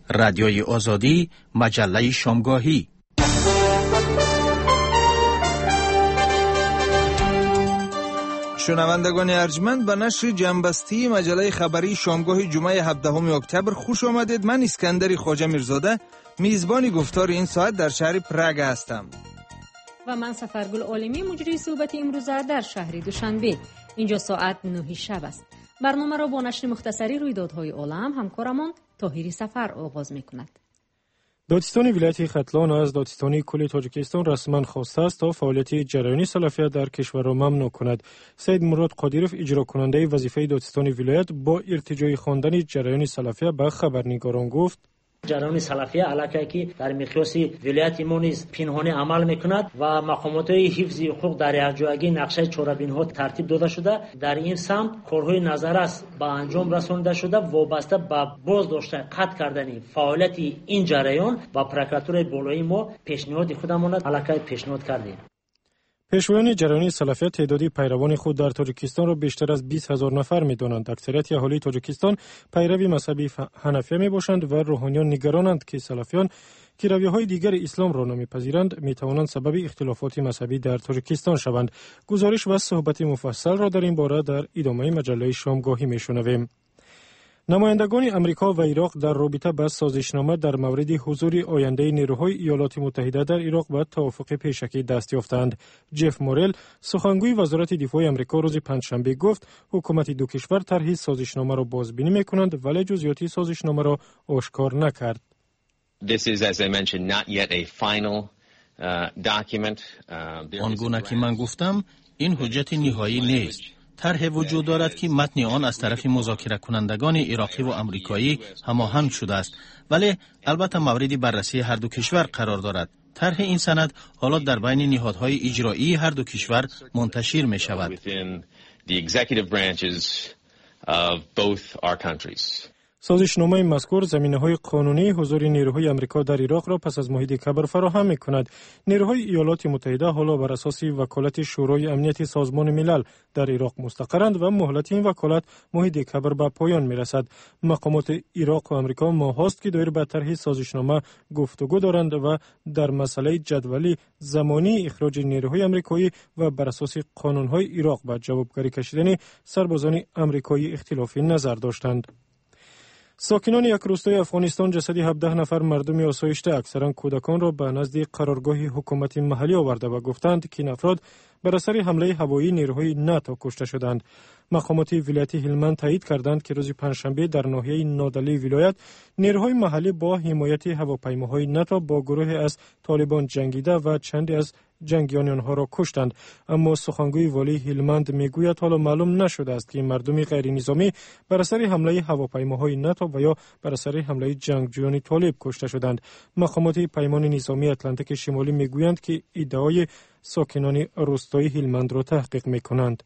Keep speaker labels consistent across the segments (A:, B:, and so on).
A: رادیوی آزادی، مجله شامگاهی.
B: شنوندگان ارجمند، به نشر جنبستی مجله خبری شامگاه جمعه 17 اکتبر خوش آمدید. من اسکندر خواجه میرزاده میزبان گفتار این ساعت در شهر پراگ هستم
C: و من سفرگل عالمی مجری صحبت امروزه در شهر دوشنبه. اینجا ساعت 9 شب است. برنامه را با نشر مختصری رویدادهای عالم همکارمان طاهری سفر آغاز می‌کند.
D: دادستان ولایت ختلان از دادستانی کل تاجیکستان رسما خواسته است تا فعالیت جریان سلفیه در کشور را ممنوع کند. سید مراد قادیروف اجرا کننده وظیفه دادستان ولایت با ارتجاع خواندن جریان سلفیه به خبرنگاران گفت:
E: جریان سلفیه علاقه که در مقیاس ولایت ما نیز پنهانی عمل میکند و مقامات حفظ حقوق در یکجایی نقشه چهاربین‌ها ترتیب داده شده. در این سمت کارهای نظارت به انجام رسانده شده وابسته به بازداشت قطع کردن فعالیت این جریان و پروکراتور بالایی ما پیشنهاد خودمان علاقه پیشنهاد کردیم.
D: پیشوایان جریان سلفیه تعدادی پیروان خود در تاجیکستان را بیشتر از 20,000 نفر می‌دانند. اکثریت اهالی تاجیکستان پیروی مذهب حنفیه میباشند و روحانیان نگرانند که سلفیان که رویه‌های دیگر اسلام را نمی‌پذیرند می‌توانند سبب اختلافات مذهبی در تاجیکستان شوند. گزارش و صحبت مفصل را در این باره در ادامه مجله شامگاهی می‌شنویم. نمایندگان امریکا و عراق در رابطه با سازشنامه در مورد حضور آینده نیروهای ایالات متحده در عراق به توافق پیشکی دست یافتند. جف مورل سخنگوی وزارت دفاع امریکا روز پنجشنبه گفت حکومت دو کشور طرح سازشنامه را بازبینی می‌کنند ولی جزئیات سازشنامه را آشکار نکرد.
F: This is, as I mentioned, not yet a final document.
A: آنگونه که من گفتم این حجت نهایی نیست. طرح وجود دارد که متن آن از طرف مذاکره کنندگان عراقی و آمریکایی هماهنگ شده است، ولی البته مورد بررسی هر دو کشور قرار دارد. طرح این سند حالا در بین نهادهای اجرایی هر دو کشور منتشر می شود.
D: سازشنامه مذکور زمینه‌های قانونی حضور نیروهای آمریکا در عراق را پس از ماه دکبر فراهم می‌کند. نیروهای ایالات متحده حالا بر اساس وکالت شورای امنیت سازمان ملل در عراق مستقرند و مهلت این وکالت ماه دکبر به پایان می‌رسد. مقامات عراق و آمریکا ماهاست که دایر به طرح سازشنامه گفتگو دارند و در مسئله جدولی زمانی اخراج نیروهای آمریکایی و بر اساس قانون‌های عراق به جوابگری کشیدن سربازان آمریکایی اختلاف نظر داشتند. ساکنان یک روستای افغانستان جسد 17 نفر مردم آسایشته اکثرا کودکان را به نزد قرارگاه حکومت محلی آورده و گفتند که این افراد بر اثر حمله هوایی نیروهای ناتو کشته شدند. مقامات ولایت هلمند تایید کردند که روز پنجشنبه در ناحیه نادلی ولایت نیروهای محلی با حمایت هواپیماهای ناتو با گروهی از طالبان جنگیده و چندی از جنگیان آنها را کشتند. اما سخنگوی والی هلمند میگوید حالا معلوم نشده است که مردم غیر نظامی بر اثر حمله هواپیماهای ناتو و یا بر اثر حمله جنگجویان طالب کشته شدند. مقامات پیمان نظامی اتلانتیک شمالی میگویند که ادعای ساکنان روستای هلمند را تحقیق میکنند.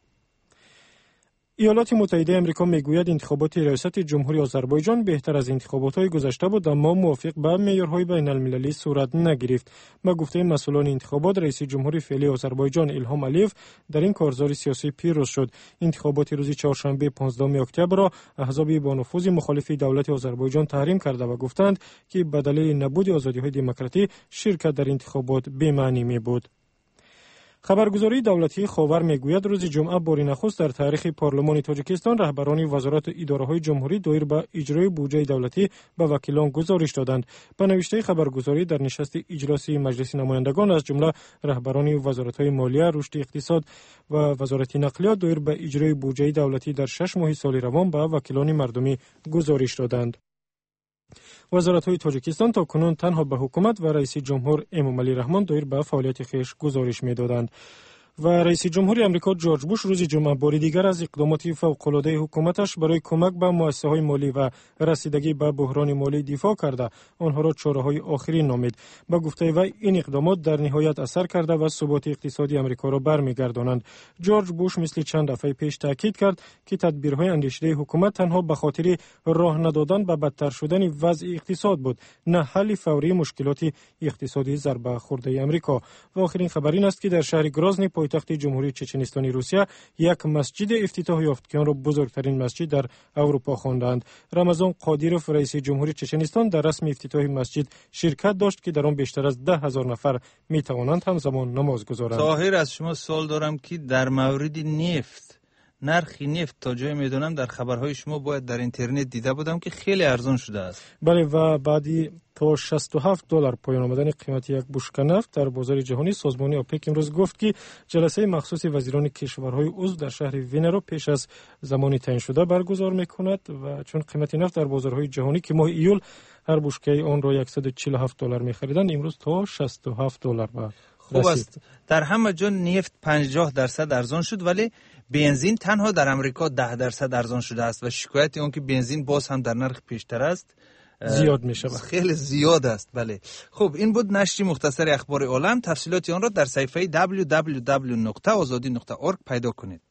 D: ایالات متحده آمریکا میگوید انتخابات ریاست جمهوری آذربایجان بهتر از انتخابات‌های گذشته بود اما موافق به معیارهای بین‌المللی صورت نگرفت. با گفته مسئولان انتخابات رئیس جمهور فعلی آذربایجان الهام علیف در این کارزار سیاسی پیروز شد. انتخابات روز چهارشنبه 15 اکتبر را احزاب با نفوذ مخالف دولت آذربایجان تحریم کرده و گفتند که به دلیل نبود آزادی‌های دموکراتی شرکت در انتخابات بی‌معنی می‌بود. خبرگزاری دولتی خاور میگوید روز جمعه بار نخست در تاریخ پارلمان تاجیکستان رهبران وزارت و اداره‌های جمهوری دایر به اجرای بودجه دولتی به وکیلان گزارش دادند. به نوشته خبرگزاری در نشست اجلاسی مجلس نمایندگان از جمله رهبران وزارت‌های مالیه، رشد اقتصاد و وزارت نقلیات دایر به اجرای بودجه دولتی در 6 ماه سال روان به وکیلان مردمی گزارش دادند. وزارت‌های تاجیکستان تا کنون تنها به حکومت و رئیس جمهور امامعلی رحمان دایر به فعالیت خویش گزارش می‌دادند. و رئیس جمهوری آمریکا جورج بوش روز جمعه بار دیگر از اقدامات فوق‌العاده حکومتش برای کمک به مؤسسه‌های مالی و رسیدگی به بحران مالی دفاع کرده آنها را چاره‌های آخرین نامید. با گفته وی این اقدامات در نهایت اثر کرده و ثبات اقتصادی آمریکا را برمیگردانند. جورج بوش مثل چند دفعه پیش تاکید کرد که تدبیرهای اندیشیده حکومت تنها به خاطر راه ندادن به بدتر شدن وضع اقتصاد بود، نه حل فوری مشکلات اقتصادی ضربه خورده آمریکا. و آخرین خبر این است که در شهر گرازنی پایتخت جمهوری چچنستان روسیه یک مسجد افتتاح یافت که آن را بزرگترین مسجد در اروپا خواندند. رمضان قادیروف رئیس جمهوری چچنستان در رسم افتتاح مسجد شرکت داشت که در آن بیشتر از 10,000 نفر می توانند همزمان نماز گزارند.
B: طاهر، از شما سوال دارم که در مورد نفت، نرخ نفت تا جای میدونم در خبرهای شما باید در اینترنت دیده بودم که خیلی ارزان شده است.
D: بله، و بعدی تا $67 پایان آمدن قیمت یک بشکه نفت در بازار جهانی، سازمان اوپک امروز گفت که جلسه مخصوص وزیران کشورهای عضو در شهر وین را پیش از زمانی تعیین شده برگزار میکند و چون قیمت نفت در بازارهای جهانی که ماه ایول هر بشکه آن را $147 می‌خریدند، امروز تا $67
B: خوب است. در همه جا نفت 50% ارزان شد، ولی بنزین تنها در امریکا 10% ارزان شده است و شکایت اون که بنزین باز هم در نرخ پیشتر است
D: زیاد می شود.
B: خیلی زیاد است. بله. خب این بود نشر مختصر اخبار عالم. تفصیلات آن را در صفحه www.azadi.org پیدا کنید.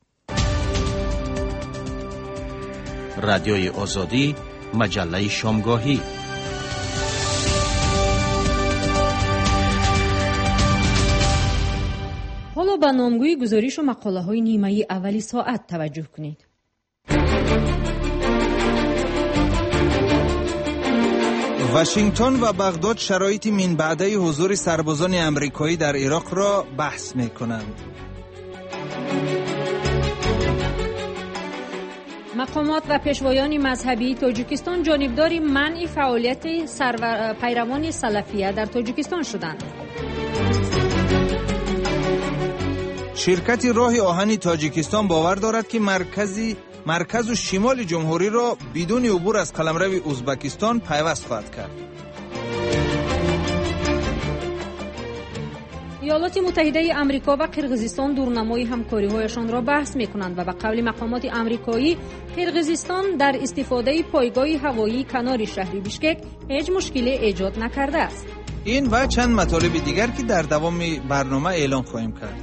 A: رادیوی آزادی، مجله شامگاهی.
C: حالا به نامگوی گزارش و مقاله های نیمه اولی ساعت توجه کنید.
B: واشنگتن و بغداد شرایط من بعده حضور سربازان امریکایی در عراق را بحث می کنند.
C: مقامات و پیشوایان مذهبی تاجیکستان جانبدار منع فعالیت پیروان سلفیه در تاجیکستان شدند.
B: شرکت راه آهن تاجیکستان باور دارد که مرکز و شمال جمهوری را بدون عبور از قلمرو ازبکستان پیوست خواهد کرد.
C: ایالات متحده آمریکا و قرقیزستان دورنمای همکاری‌هایشان را بحث می‌کنند و به قول مقامات آمریکایی قرقیزستان در استفاده پایگاه هوایی کنار شهر بیشکک هیچ مشکلی ایجاد نکرده است.
B: این و چند مطالب دیگر که در دوام برنامه اعلام خواهیم کرد.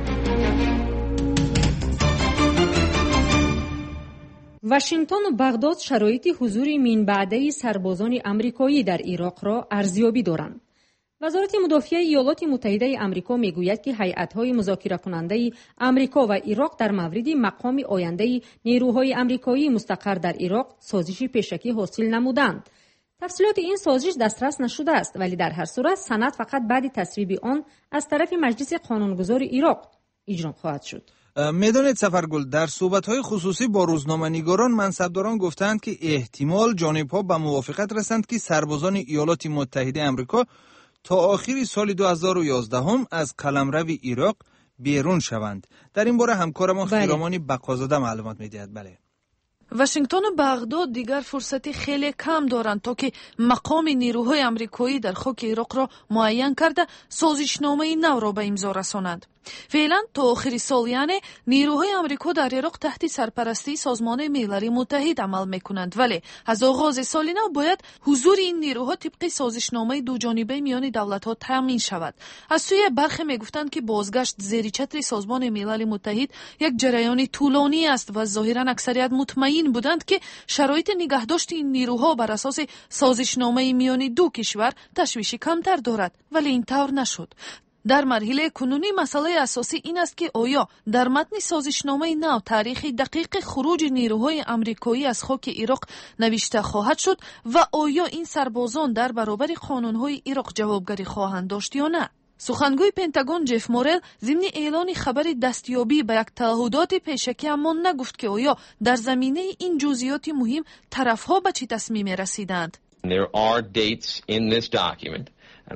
C: واشنگتن و بغداد شرایط حضور من بعده سربازان آمریکایی در عراق را ارزیابی دارند. وزارت مدافع ایالات متحده آمریکا میگوید که هیئت‌های مذاکره کننده آمریکا و عراق در مورد مقام آینده نیروهای آمریکایی مستقر در عراق سازشی پیشکی حاصل نمودند. تفصیلات این سازش دسترس نشده است، ولی در هر صورت سند فقط بعد تصویب آن از طرف مجلس قانونگذار عراق اجرا خواهد شد.
B: میدانید سفرگل، در صحبت‌های خصوصی با روزنامه‌نگاران منصبداران گفتند که احتمال جانب‌ها به موافقت رسند که سربازان ایالات متحده آمریکا تا آخر سال 2011 از قلمرو عراق بیرون شوند. در این باره همکارمان خیرامانی بقازاده معلومات می‌دهد. بله.
G: واشنگتن و بغداد دیگر فرصتی خیلی کم دارند تا که مقام نیروهای آمریکایی در خاک عراق را معین کرده سازشنامه نو را به امضا رسانند. فعلا تا آخر سال یعنی نیروهای آمریکا در عراق تحت سرپرستی سازمان ملل متحد عمل میکنند، ولی از آغاز سال نو باید حضور این نیروها طبق سازشنامه دو جانبه میان دولت‌ها تامین شود. از سوی برخی میگفتند که بازگشت زیر چتر سازمان ملل متحد یک جریان طولانی است و ظاهرا اکثریت مطمئن بودند که شرایط نگهداشت این نیروها بر اساس سازشنامه میان دو کشور تشویشی کمتر دارد، ولی این طور نشد. در مرحله کنونی مسئله اساسی این است که آیا در متن سازشنامه نو تاریخ دقیق خروج نیروهای آمریکایی از خاک عراق نوشته خواهد شد و آیا این سربازان در برابر قانونهای عراق جوابگری خواهند داشت یا نه. سخنگوی پنتاگون جف مورل ضمن اعلان خبر دستیابی به یک تعهدات پیشکی اما نگفت که آیا در زمینه این جزئیات مهم طرفها به چه تصمیم رسیدند.
F: There are dates in this document.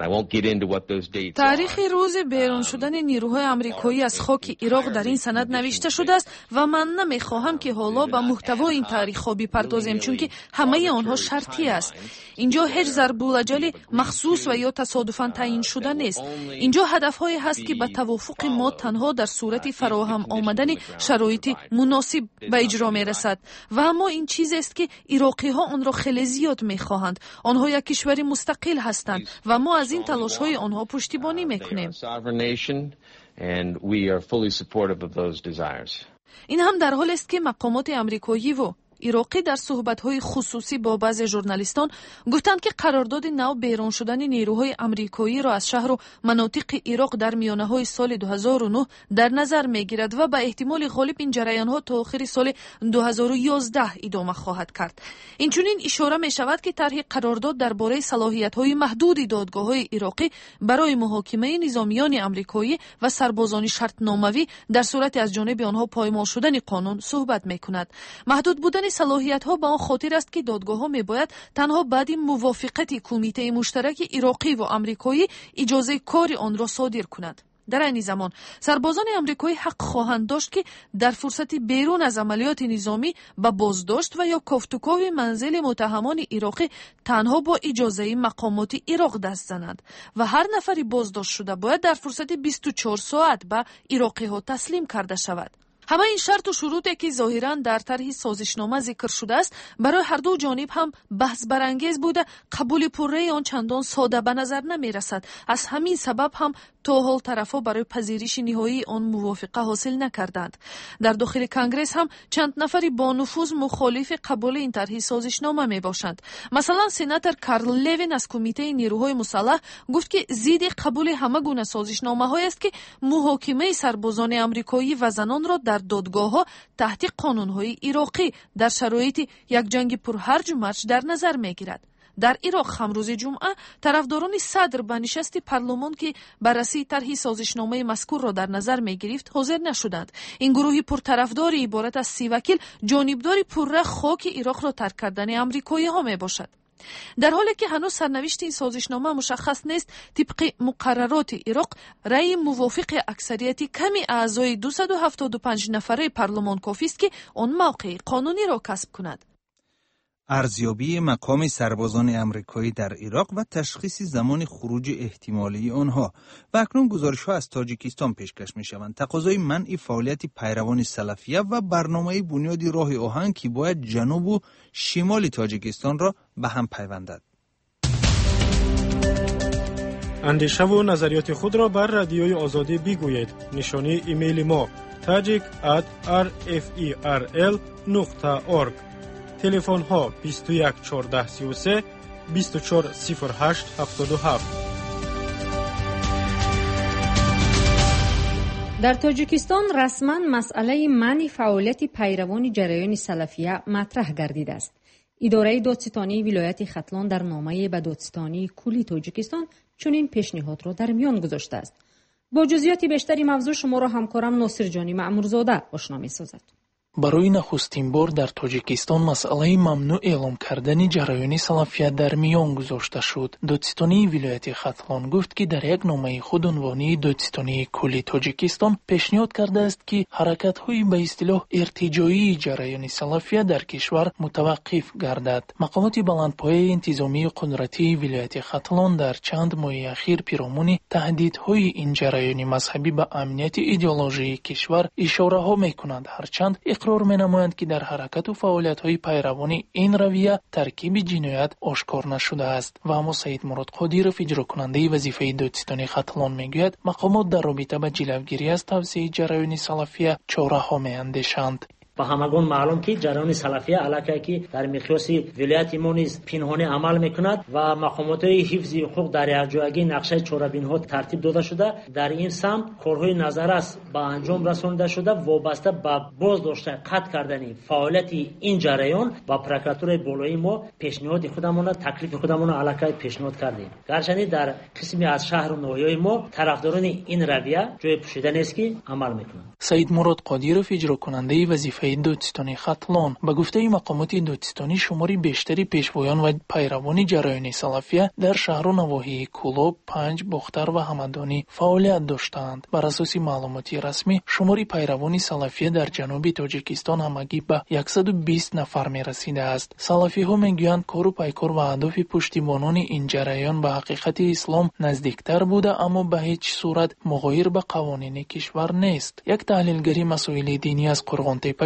G: تاریخ روز بیرون شدن نیروهای آمریکایی از خاک عراق در این سند نوشته شده است و من نمیخواهم که حالا به محتوای این تاریخ‌ها بپردازیم، چون که همه آنها شرطی است. اینجا هیچ ضرب الاجل مخصوص و یا تصادفاً تعیین شده نیست. اینجا هدف‌هایی هست که به توافق ما تنها در صورت فراهم آمدن شرایط مناسب به اجرا میرسد و اما این چیزی است که عراقی‌ها آن را خیلی زیاد میخواهند. آنها یک کشور مستقل هستند و ما از این تلاش‌های آنها پشتیبانی میکنیم. این هم در حال است که مقامات آمریکایی و ироқӣ дар суҳбатҳои хусусӣ бо баъзе журналистон гуфтанд ки қарордоди нав берун шудани нерӯҳои амрикоиро аз шаҳру манотиқи ироқ дар миёнаҳои соли 2009 дар назар мегирад ва ба эҳтимоли ғолиб ин ҷараёнҳо то охири соли 2011 идома хоҳад кард. инчунин ишора мешавад ки тарҳи қарордод дар бораи салоҳиятҳои маҳдуди додгоҳҳои ироқӣ барои муҳокимаи низомиёни амрикоӣ ва сарбозони шартномавӣ дар сурати аз ҷониби онҳо поймол шудани қонун суҳбат мекунад. маҳдуд будани салоҳиятҳо ба он хотир аст ки додгоҳҳо мебояд танҳо баъди мувофиқати кумитаи муштараки ироқиву амрикоӣ иҷозаи кори онро содир кунад. дар айни замон сарбозони амрикоӣ ҳақ хоҳанд дошт ки дар фурсати берун аз амалиёти низомӣ ба боздошт ва ё кофтукови манзили муттаҳамони ироқӣ танҳо бо иҷозаи мақомоти ироқ даст зананд ва ҳар нафари боздоштшуда бояд дар фурсати 24 соат ба ироқиҳо таслим карда шавад. ҳама ин шарту шуруте ки зоҳиран дар тарҳи созишнома зикр шудааст барои ҳарду ҷониб ҳам баҳсбарангез буда қабули пурраи он чандон сода ба назар намерасад. аз ҳамин сабаб ҳам то ҳол тарафҳо барои пазириши ниҳоии он мувофиқа ҳосил накарданд. дар дохили конгресс ҳам чанд нафари бонуфуз мухолифи қабули ин тарҳи созишнома мебошанд. масалан сенатор Карл Левин аз кумитаи нерӯҳои мусаллаҳ гуфт ки зидди қабули ҳама гуна созишномаҳоест ки муҳокимаи сарбозони амрикоӣ ва занонро дар додгоҳҳо таҳти қонунҳои ироқӣ дар шароити як ҷанги пурҳарҷу марҷ дар назар мегирад. дар ироқ ҳам рӯзи ҷумъа тарафдорони садр ба нишасти парлумон ки баррасии тарҳи созишномаи мазкурро дар назар мегирифт ҳозир нашуданд. ин гурӯҳи пуртарафдори иборат аз 30 вакил ҷонибдори пурра хоки ироқро тарк кардани амрикоиҳо мебошад. дар ҳоле ки ҳанӯз сарнавишти ин созишнома мушаххас нест, тибқи муқаррароти ироқ раъи мувофиқи аксарияти ками аъзои 275 нафараи парлумон кофист ки он мавқеи қонуниро касб кунад.
B: ارزیابی مقام سربازان آمریکایی در عراق و تشخیص زمان خروج احتمالی آنها و اکنون گزارش‌ها از تاجیکستان پیشکش می‌شوند. تقاضای منع فعالیت پیروان سلفیه و برنامه بنیادی راه آهن که باید جنوب و شمال تاجیکستان را به هم پیوندد.
D: اندیشه و نظریات خود را بر رادیوی آزادی بگویید. نشانی ایمیل ما tajik@rferl.org. تلفن ها 21 14 33 24 08 77.
C: در تاجیکستان رسما مسئله منع فعالیت پیروان جریان سلفیه مطرح گردیده است. اداره دادستانی ولایت ختلان در نامه به دادستانی کلی تاجیکستان چنین پیشنهاد را در میان گذاشته است. با جزئیات بیشتری موضوع شما را همکارم ناصر جانی معمورزاده آشنا می‌سازد.
H: барои нахустин бор дар тоҷикистон масъалаи мамнӯъ эълом кардани ҷараёни салафия дар миён гузошта шуд. додистонии вилояти хатлон гуфт ки дар як номаи худ унвонии додистонии кулли тоҷикистон пешниҳод кардааст ки ҳаракатҳои ба истилоҳ иртиҷоии ҷараёни салафия дар кишвар мутаваққиф гардад. мақомоти баландпояи интизомии қудратии вилояти хатлон дар чанд моҳи ахир пиромони таҳдидҳои ин ҷараёни мазҳабӣ ба амнияти идеологии кишвар ишораҳо мекунанд, ҳарчанд иқрор менамоянд ки дар ҳаракату фаъолиятҳои пайравони ин равия таркиби ҷиноят ошкор нашудааст. ва аммо Саид Мурод Қодиров, иҷрокунандаи вазифаи додистони Хатлон, мегӯяд мақомот дар робита ба ҷилавгирӣ аз тавсеяи ҷараёни салафия чораҳо меандешанд.
E: ба ҳамагон маълум ки ҷараёни салафия аллакай ки дар миқёси вилояти мо низ пинҳонӣ амал мекунад ва мақомотҳои ҳифзи ҳуқуқ дар якҷоягии нақшаи чорабинҳо тартиб дода шуда дар ин самт корҳои назаррас ба анҷом расонида шуда вобаста ба боздошта қатъ кардани фаъолияти ин ҷараён ба прокуратураи болоии мо пешниҳоди худамона таклифи худамона аллакай пешниҳод кардем. гарчанде дар қисми аз шаҳру ноҳияи мо тарафдорони ин равия ҷои пӯшида нест ки амал мекунанд.
H: Саид Мурод Қодиров, иҷрокунандаи вазифаи додистони Хатлон, ба гуфтаи мақомоти додистонӣ шумори бештари пешвоён ва пайравони ҷараёни салафия дар шаҳру навоҳии Кулоб, Панҷ, Бохтар ва Ҳамадонӣ фаъолият доштаанд. бар асоси маълумоти расмӣ шумори пайравони салафия дар ҷануби Тоҷикистон ҳамагӣ ба 120 нафар мерасидааст. салафиҳо мегӯянд кору пайкор ва аҳдофи пуштибонони ин ҷараён ба ҳақиқати ислом наздиктар буда, аммо ба ҳеҷ сурат муғоир ба қавонини кишвар нест. як таҳлилгари масоили динӣ аз Қурғонтепа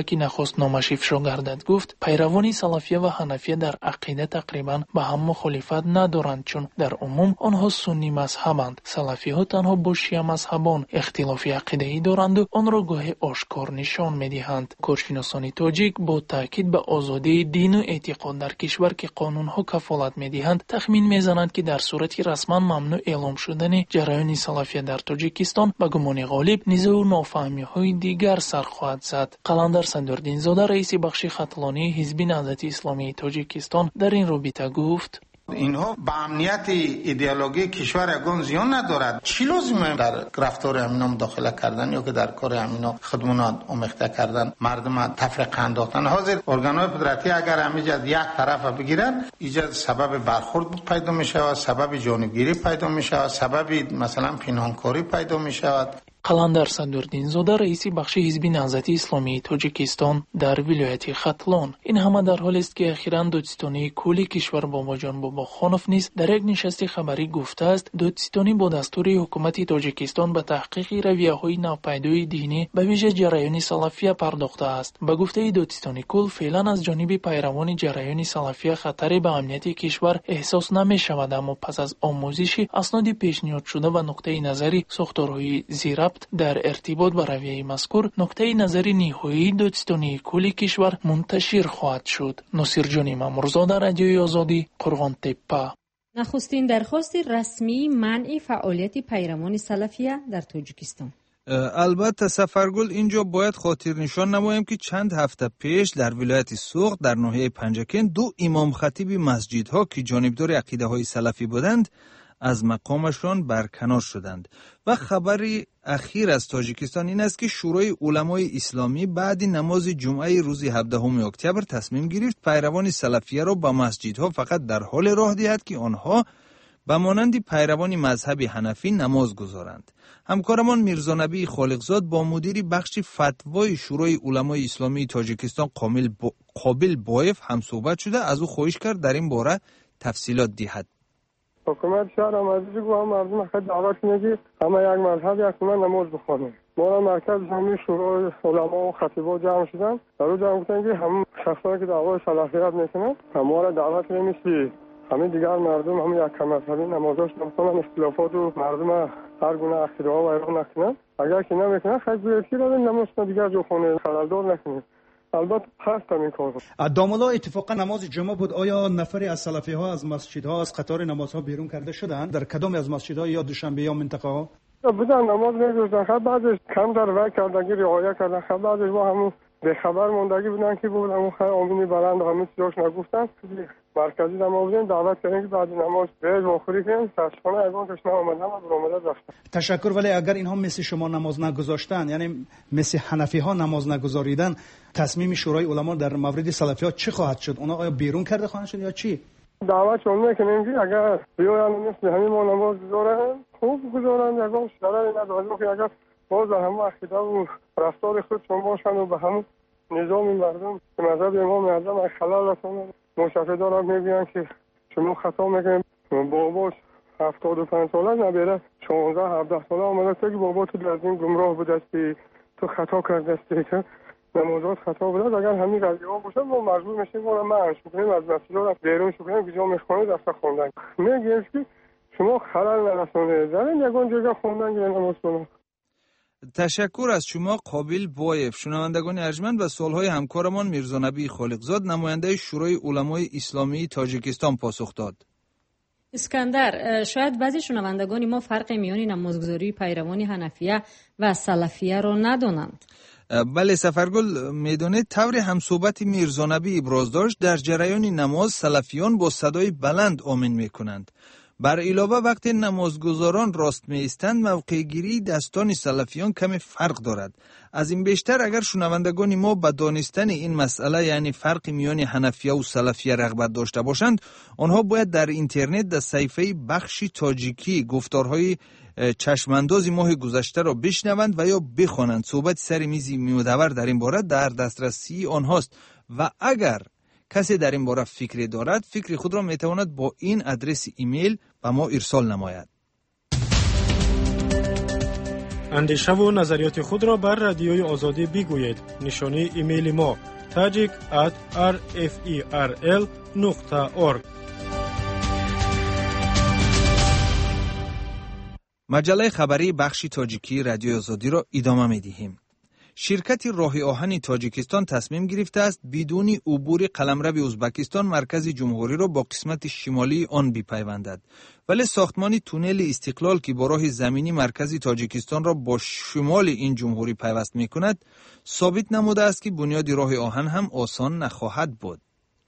H: که نخست نامش افشا گردد گفت پیروان سلفیه و حنفیه در عقیده تقریبا به هم مخالفت ندارند، چون در عموم آنها سنی مذهبند. سلفی ها تنها با شیعه مذهبان اختلافی عقیده‌ای دارند و آن را گاهی آشکار نشان می‌دهند. کارشناسان تاجیک با تاکید به آزادی دین و اعتقاد در کشور که قانون‌ها کفالت می‌دهند تخمین می‌زنند که در صورتی رسما ممنوع اعلام شدن جریان سلفیه در تاجیکستان به گمان غالب نزاع و نافهمی‌های دیگر سر خواهد زد. قلندر صدردین زاده رئیس بخش خطلانی حزب نهضت اسلامی تاجیکستان در این رابطه گفت:
I: اینها به امنیت ایدئولوژی کشور یگان زیان ندارد. چی لازمه در رفتار امینا مداخله کردن یا که در کار امینا خودمون آمیخته کردن، مردم تفرقه انداختن؟ حاضر ارگان‌های قدرتی اگر همیشه یک طرف بگیرن ایجاد سبب برخورد پیدا میشه، سبب جانبگیری پیدا میشه، سبب مثلا پنهانکاری پیدا میشه.
H: قلندر صدردین زاده رئیس بخش حزب نهضت اسلامی تاجیکستان در ولایت ختلان. این همه در حالی است که اخیراً دادستانی کلی کشور باباجان باباخانوف نیز در یک نشست خبری گفته است دادستانی با دستور حکومت تاجیکستان به تحقیق رویه‌های ناپیدای دینی به ویژه جریان سلفیه پرداخته است. به گفته دادستانی کل فعلا از جانب پیروان جریان سلفیه خطری به امنیت کشور احساس نمی‌شود، اما پس از آموزش اسناد پیشنهاد شده و نقطه نظری ساختارهای زیر در ارتباط با رویه مذکور نقطه نظر نهایی دادستانی کل کشور منتشر خواهد شد. ناصرجان مامورزاده، رادیوی آزادی، قرغان تپه.
C: نخستین درخواست رسمی منع فعالیت پیروان سلفیه در تاجیکستان.
B: البته سفرگل اینجا باید خاطر نشان نماییم که چند هفته پیش در ولایت سوق در ناحیه پنجکن دو امام خطیب مسجدها که جانبدار عقیده های سلفی بودند از مقامشان برکنار شدند و خبری اخیر از تاجیکستان این است که شورای علمای اسلامی بعد نماز جمعه روز 17 اکتبر تصمیم گرفت پیروان سلفیه را به مسجدها فقط در حال راه دهد که آنها به مانند پیروان مذهب حنفی نماز گذارند. همکارمان میرزا نبی خالقزاد با مدیر بخش فتوای شورای علمای اسلامی تاجیکستان قابل بایف هم صحبت شده، از او خواهش کرد در این باره تفصیلات دهد.
J: حکومت شهر آمازی گو هم مردم خیلی دعوت میگی همه یک مذهب یک من نماز بخوانیم. ما را مرکز همه شورای علما و خطیبا جمع شدن، در او جمع گفتن که هم شخصانی که دعوای سلفیت میکنن ما را دعوت نمیشی، همه دیگر مردم همه یک مذهبی نمازاش نمیکنن، اختلافات و مردم هر گونه عقیده ها و ایران نکنن. اگر که نمیکنن خیلی بیرتی را نماز دیگر جو خونه خلالدار نکنیم. البته هستم این کار.
K: داملا اتفاقا نماز جمعه بود. آیا نفری از سلفی ها از مسجد ها از قطار نمازها بیرون کرده شدند در کدام از مسجد ها یا دوشنبه یا منطقه ها؟
J: بودن نماز میگذاشتن، خب بعضش کم در وقت کردگی رعایت کردن، خب بعضش با همون به خبر موندگی بودن که بودن اون خیلی آمینی برند همه چیزاش نگفتن. مرکزی نماز دعوت کردن که بعد نماز به واخری کنن تشخانه اگان کش نامدن و برآمده رفتن.
K: تشکر. ولی اگر اینها مثل شما نماز نگذاشتن، یعنی مثل حنفی ها نماز نگذاریدن، تصمیم شورای علما در مورد سلفی ها چه خواهد شد؟ اونا آیا بیرون کرده خواهند شد یا چی؟
J: دعوتشون میکنیم که اگر بیاین مثل همین ما نماز گذارن خوب گذارن، یگان ضرری نداره که اگر باز هم عقیده و رفتار خودشون باشن و به هم نظام مردم که مذهب امام اعظم خلل رسونه مشافه‌دارا میگن که شما خطا میکنید. باباش 75 ساله نبیره 16 17 ساله اومده که بابا تو در این گمراه بوده که تو خطا کرده استی که نمازات خطا بوده. اگر همین قضیه ها باشه ما مجبور میشیم ما منع کنیم از مسجدها بیرون کنیم که جا میخونه دست خوندن. میگیم که شما خلل نرسونه زارین یگان جگه خوندن که نماز کنه.
B: تشکر از شما قابل بایف. شنوندگان ارجمند و سالهای همکارمان میرزا نبی خالقزاد نماینده شورای علمای اسلامی تاجیکستان پاسخ داد.
C: اسکندر، شاید بعضی شنوندگان ما فرق میان نمازگذاری پیروان حنفیه و سلفیه را ندانند.
B: بله سفرگل، میدانید طور همصحبت میرزا نبی ابراز داشت در جریان نماز سلفیان با صدای بلند آمین میکنند. بر علاوه وقتی نمازگزاران راست می ایستند موقع گیری دستان سلفیان کمی فرق دارد. از این بیشتر اگر شنوندگان ما به دانستن این مسئله یعنی فرق میان حنفیه و سلفیه رغبت داشته باشند، آنها باید در اینترنت در صفحه بخش تاجیکی گفتارهای چشمانداز ماه گذشته را بشنوند و یا بخوانند. صحبت سر میز معتبر در این باره در دسترسی آنهاست و اگر کسی در این باره فکری دارد فکر خود را میتواند با این آدرس ایمیل به ما ارسال نماید.
D: اندیشه و نظریات خود را بر رادیوی آزادی بگویید. نشانی ایمیل ما tajik@rferl.org.
B: مجله خبری بخش تاجیکی رادیوی آزادی را ادامه می‌دهیم. شرکت راه آهن تاجیکستان تصمیم گرفته است بدون عبور قلمرو ازبکستان مرکز جمهوری را با قسمت شمالی آن بپیوندد، ولی ساختمان تونل استقلال که با راه زمینی مرکز تاجیکستان را با شمال این جمهوری پیوست می‌کند ثابت نموده است که بنیاد راه آهن هم آسان نخواهد بود.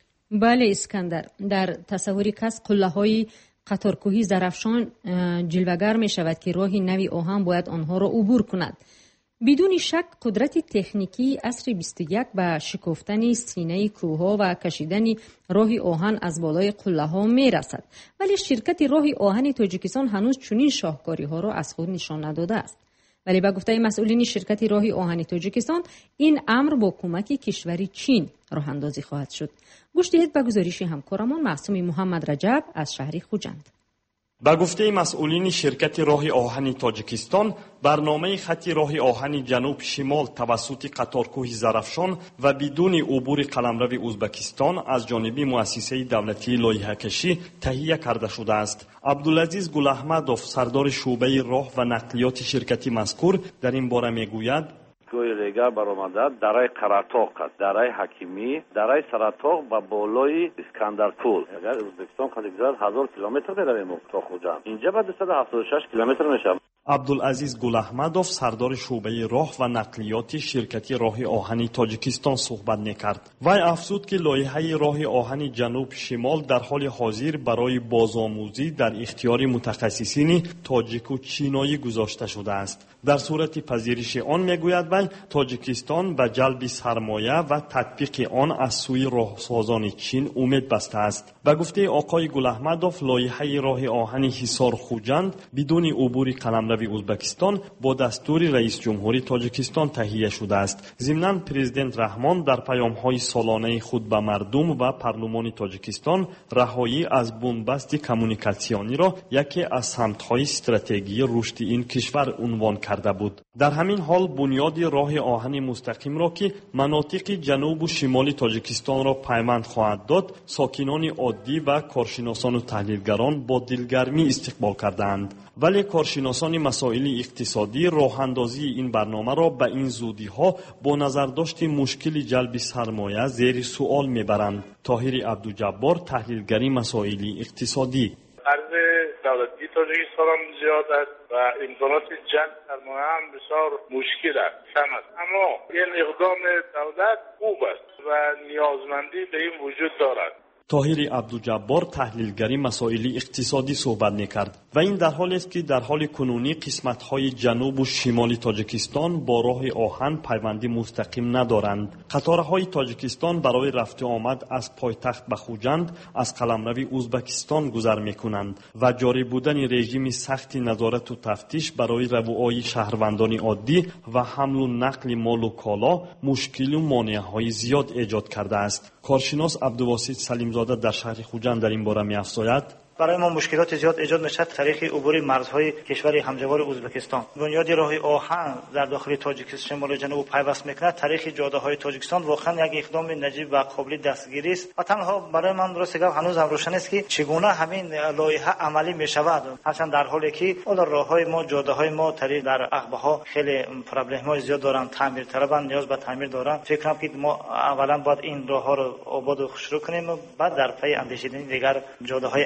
C: بله اسکندر، در تصوری کس قله‌های قطارکوهی زرافشان جلوه‌گر می‌شود که راه نوی آهن باید آنها را عبور کند. بدون شک قدرت تکنیکی عصر 21 به شکفتن سینه کوه‌ها و کشیدن راه آهن از بالای قله‌ها می‌رسد، ولی شرکت راه آهن تاجیکستان هنوز چنین شاهکاری‌ها را از خود نشان نداده است. ولی به گفته مسئولین شرکت راه آهن تاجیکستان این امر با کمک کشور چین راه اندازی خواهد شد. گوش دهید به گزارش همکارمان معصوم محمد رجب از شهر خوجند.
L: با گفته مسئولین شرکت راه آهن تاجیکستان، برنامه خط راه آهن جنوب شمال توسط قطارکوه زرافشان و بدون عبور قلمرو ازبکستان از جانب مؤسسه دولتی لایحه‌کشی تهیه کرده شده است. عبدالعزیز گل احمدوف سردار شعبه راه و نقلیات شرکت مذکور در این باره میگوید:
M: گوی ریگا برآمده درای قراتاق است، درای حکیمی، درای سراتاق و بالای اسکندرپول. اگر ازبکستان خود بگذارد 1000 کیلومتر برویم تا خوجند، اینجا بعد 276 کیلومتر میشه.
L: عبدالعزیز گل احمدوف سردار شعبه راه و نقلیات شرکت راه آهن تاجیکستان صحبت میکرد. وی افزود که لایحه راه آهن جنوب شمال در حال حاضر برای بازآموزی در اختیار متخصصین تاجیک و چینایی گذاشته شده است. در صورت پذیرش آن میگوید وی تاجیکستان به جلب سرمایه و تطبیق آن از سوی راهسازان چین امید بسته است. به گفته آقای گل احمدوف لایحه راه آهن حصار خوجند بدون عبور قلمرو ازبکستان با دستور رئیس جمهوری تاجیکستان تهیه شده است. ضمناً پرزیدنت رحمان در پیام‌های سالانه خود به مردم و پارلمان تاجیکستان رهایی از بنبست کمونیکاسیونی را یکی از سمت‌های استراتژی رشد این کشور عنوان کرده بود. در همین حال بنیاد راه آهن مستقیم را که مناطق جنوب و شمال تاجیکستان را پیوند خواهد داد، ساکنان عادی و کارشناسان و تحلیلگران با دلگرمی استقبال کردند. ولی کارشناسان مسائل اقتصادی راه اندازی این برنامه را به این زودی ها با نظر داشت مشکل جلب سرمایه زیر سوال میبرند. طاهر عبدالجبار تحلیلگری مسائل اقتصادی:
N: عرض دولتی تاجیکستان هم زیاد است و امکانات جلب سرمایه هم بسیار مشکل است، کم است، اما این اقدام دولت خوب است و نیازمندی به این وجود دارد.
L: طاهر عبدالجبار تحلیلگری مسائل اقتصادی صحبت میکرد و این در حالی است که در حال کنونی قسمت‌های جنوب و شمال تاجیکستان با راه آهن پیوندی مستقیم ندارند. قطارهای تاجیکستان برای رفت آمد از پایتخت به خوجند از قلمرو ازبکستان گذر میکنند و جاری بودن رژیم سخت نظارت و تفتیش برای رفوهای شهروندان عادی و حمل و نقل مال و کالا مشکل و مانع‌های زیاد ایجاد کرده است. کارشناس عبدالواسط سلیمزاده در شهر خوجند در این باره می‌افزاید:
O: برای ما مشکلات زیاد ایجاد میشه طریق عبور مرزهای کشور همجوار ازبکستان. بنیاد راه آهن در داخل تاجیکستان شمال جنوب پیوست میکنه طریق جاده‌های تاجیکستان واقعا یک اقدام نجیب و قابل دستگیری است و تنها برای من درست هنوز هم روشن است که چگونه همین لایحه عملی میشود، هرچند در حالی که راههای ما جاده‌های ما طریق در عقبه‌ها خیلی پرابلم‌های زیاد دارن، تعمیر طلبن، نیاز به تعمیر دارن. فکر کنم که ما اولا باید این راه‌ها رو آباد و شروع کنیم و بعد در پی اندیشیدن دیگر جاده‌های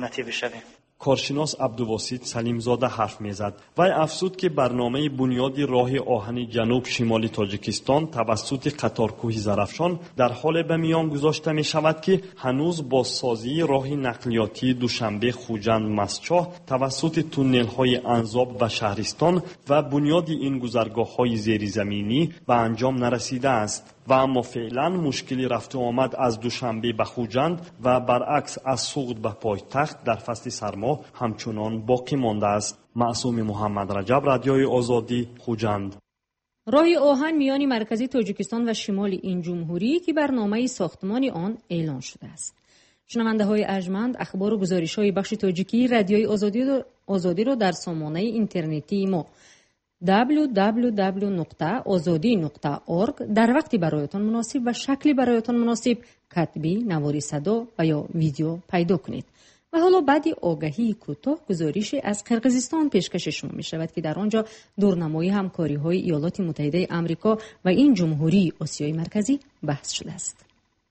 O: کارشناس
L: عبدالواسط سلیمزاده حرف میزد و افزود که برنامه بنیاد راه آهن جنوب شمال تاجیکستان توسط قطارکوه زرافشان در حال به میان گذاشته می شود که هنوز با سازی راه نقلیاتی دوشنبه خوجند مسچاه توسط تونل های انزاب و شهرستان و بنیاد این گذرگاه های زیرزمینی به انجام نرسیده است و اما فعلا مشکلی رفت و آمد از دوشنبه به خوجند و برعکس از سوغد به پایتخت در فصل سرما همچنان باقی مانده است. معصوم محمد رجب، رادیوی آزادی، خوجند.
C: راه آهن میان مرکزی تاجیکستان و شمال این جمهوری که برنامه ساختمان آن اعلان شده است. شنونده های ارجمند، اخبار و گزارش های بخش تاجیکی رادیوی آزادی رو در سامانه اینترنتی ما www.azadi.org در وقتی برایتان مناسب و شکلی برایتان مناسب کتبی، نواری صدا و یا ویدیو پیدا کنید. و حالا بعدی آگهی کوتاه گزارشی از قرقیزستان پیشکش شما می شود که در آنجا دورنمایی همکاری های ایالات متحده آمریکا و این جمهوری آسیای مرکزی بحث شده است.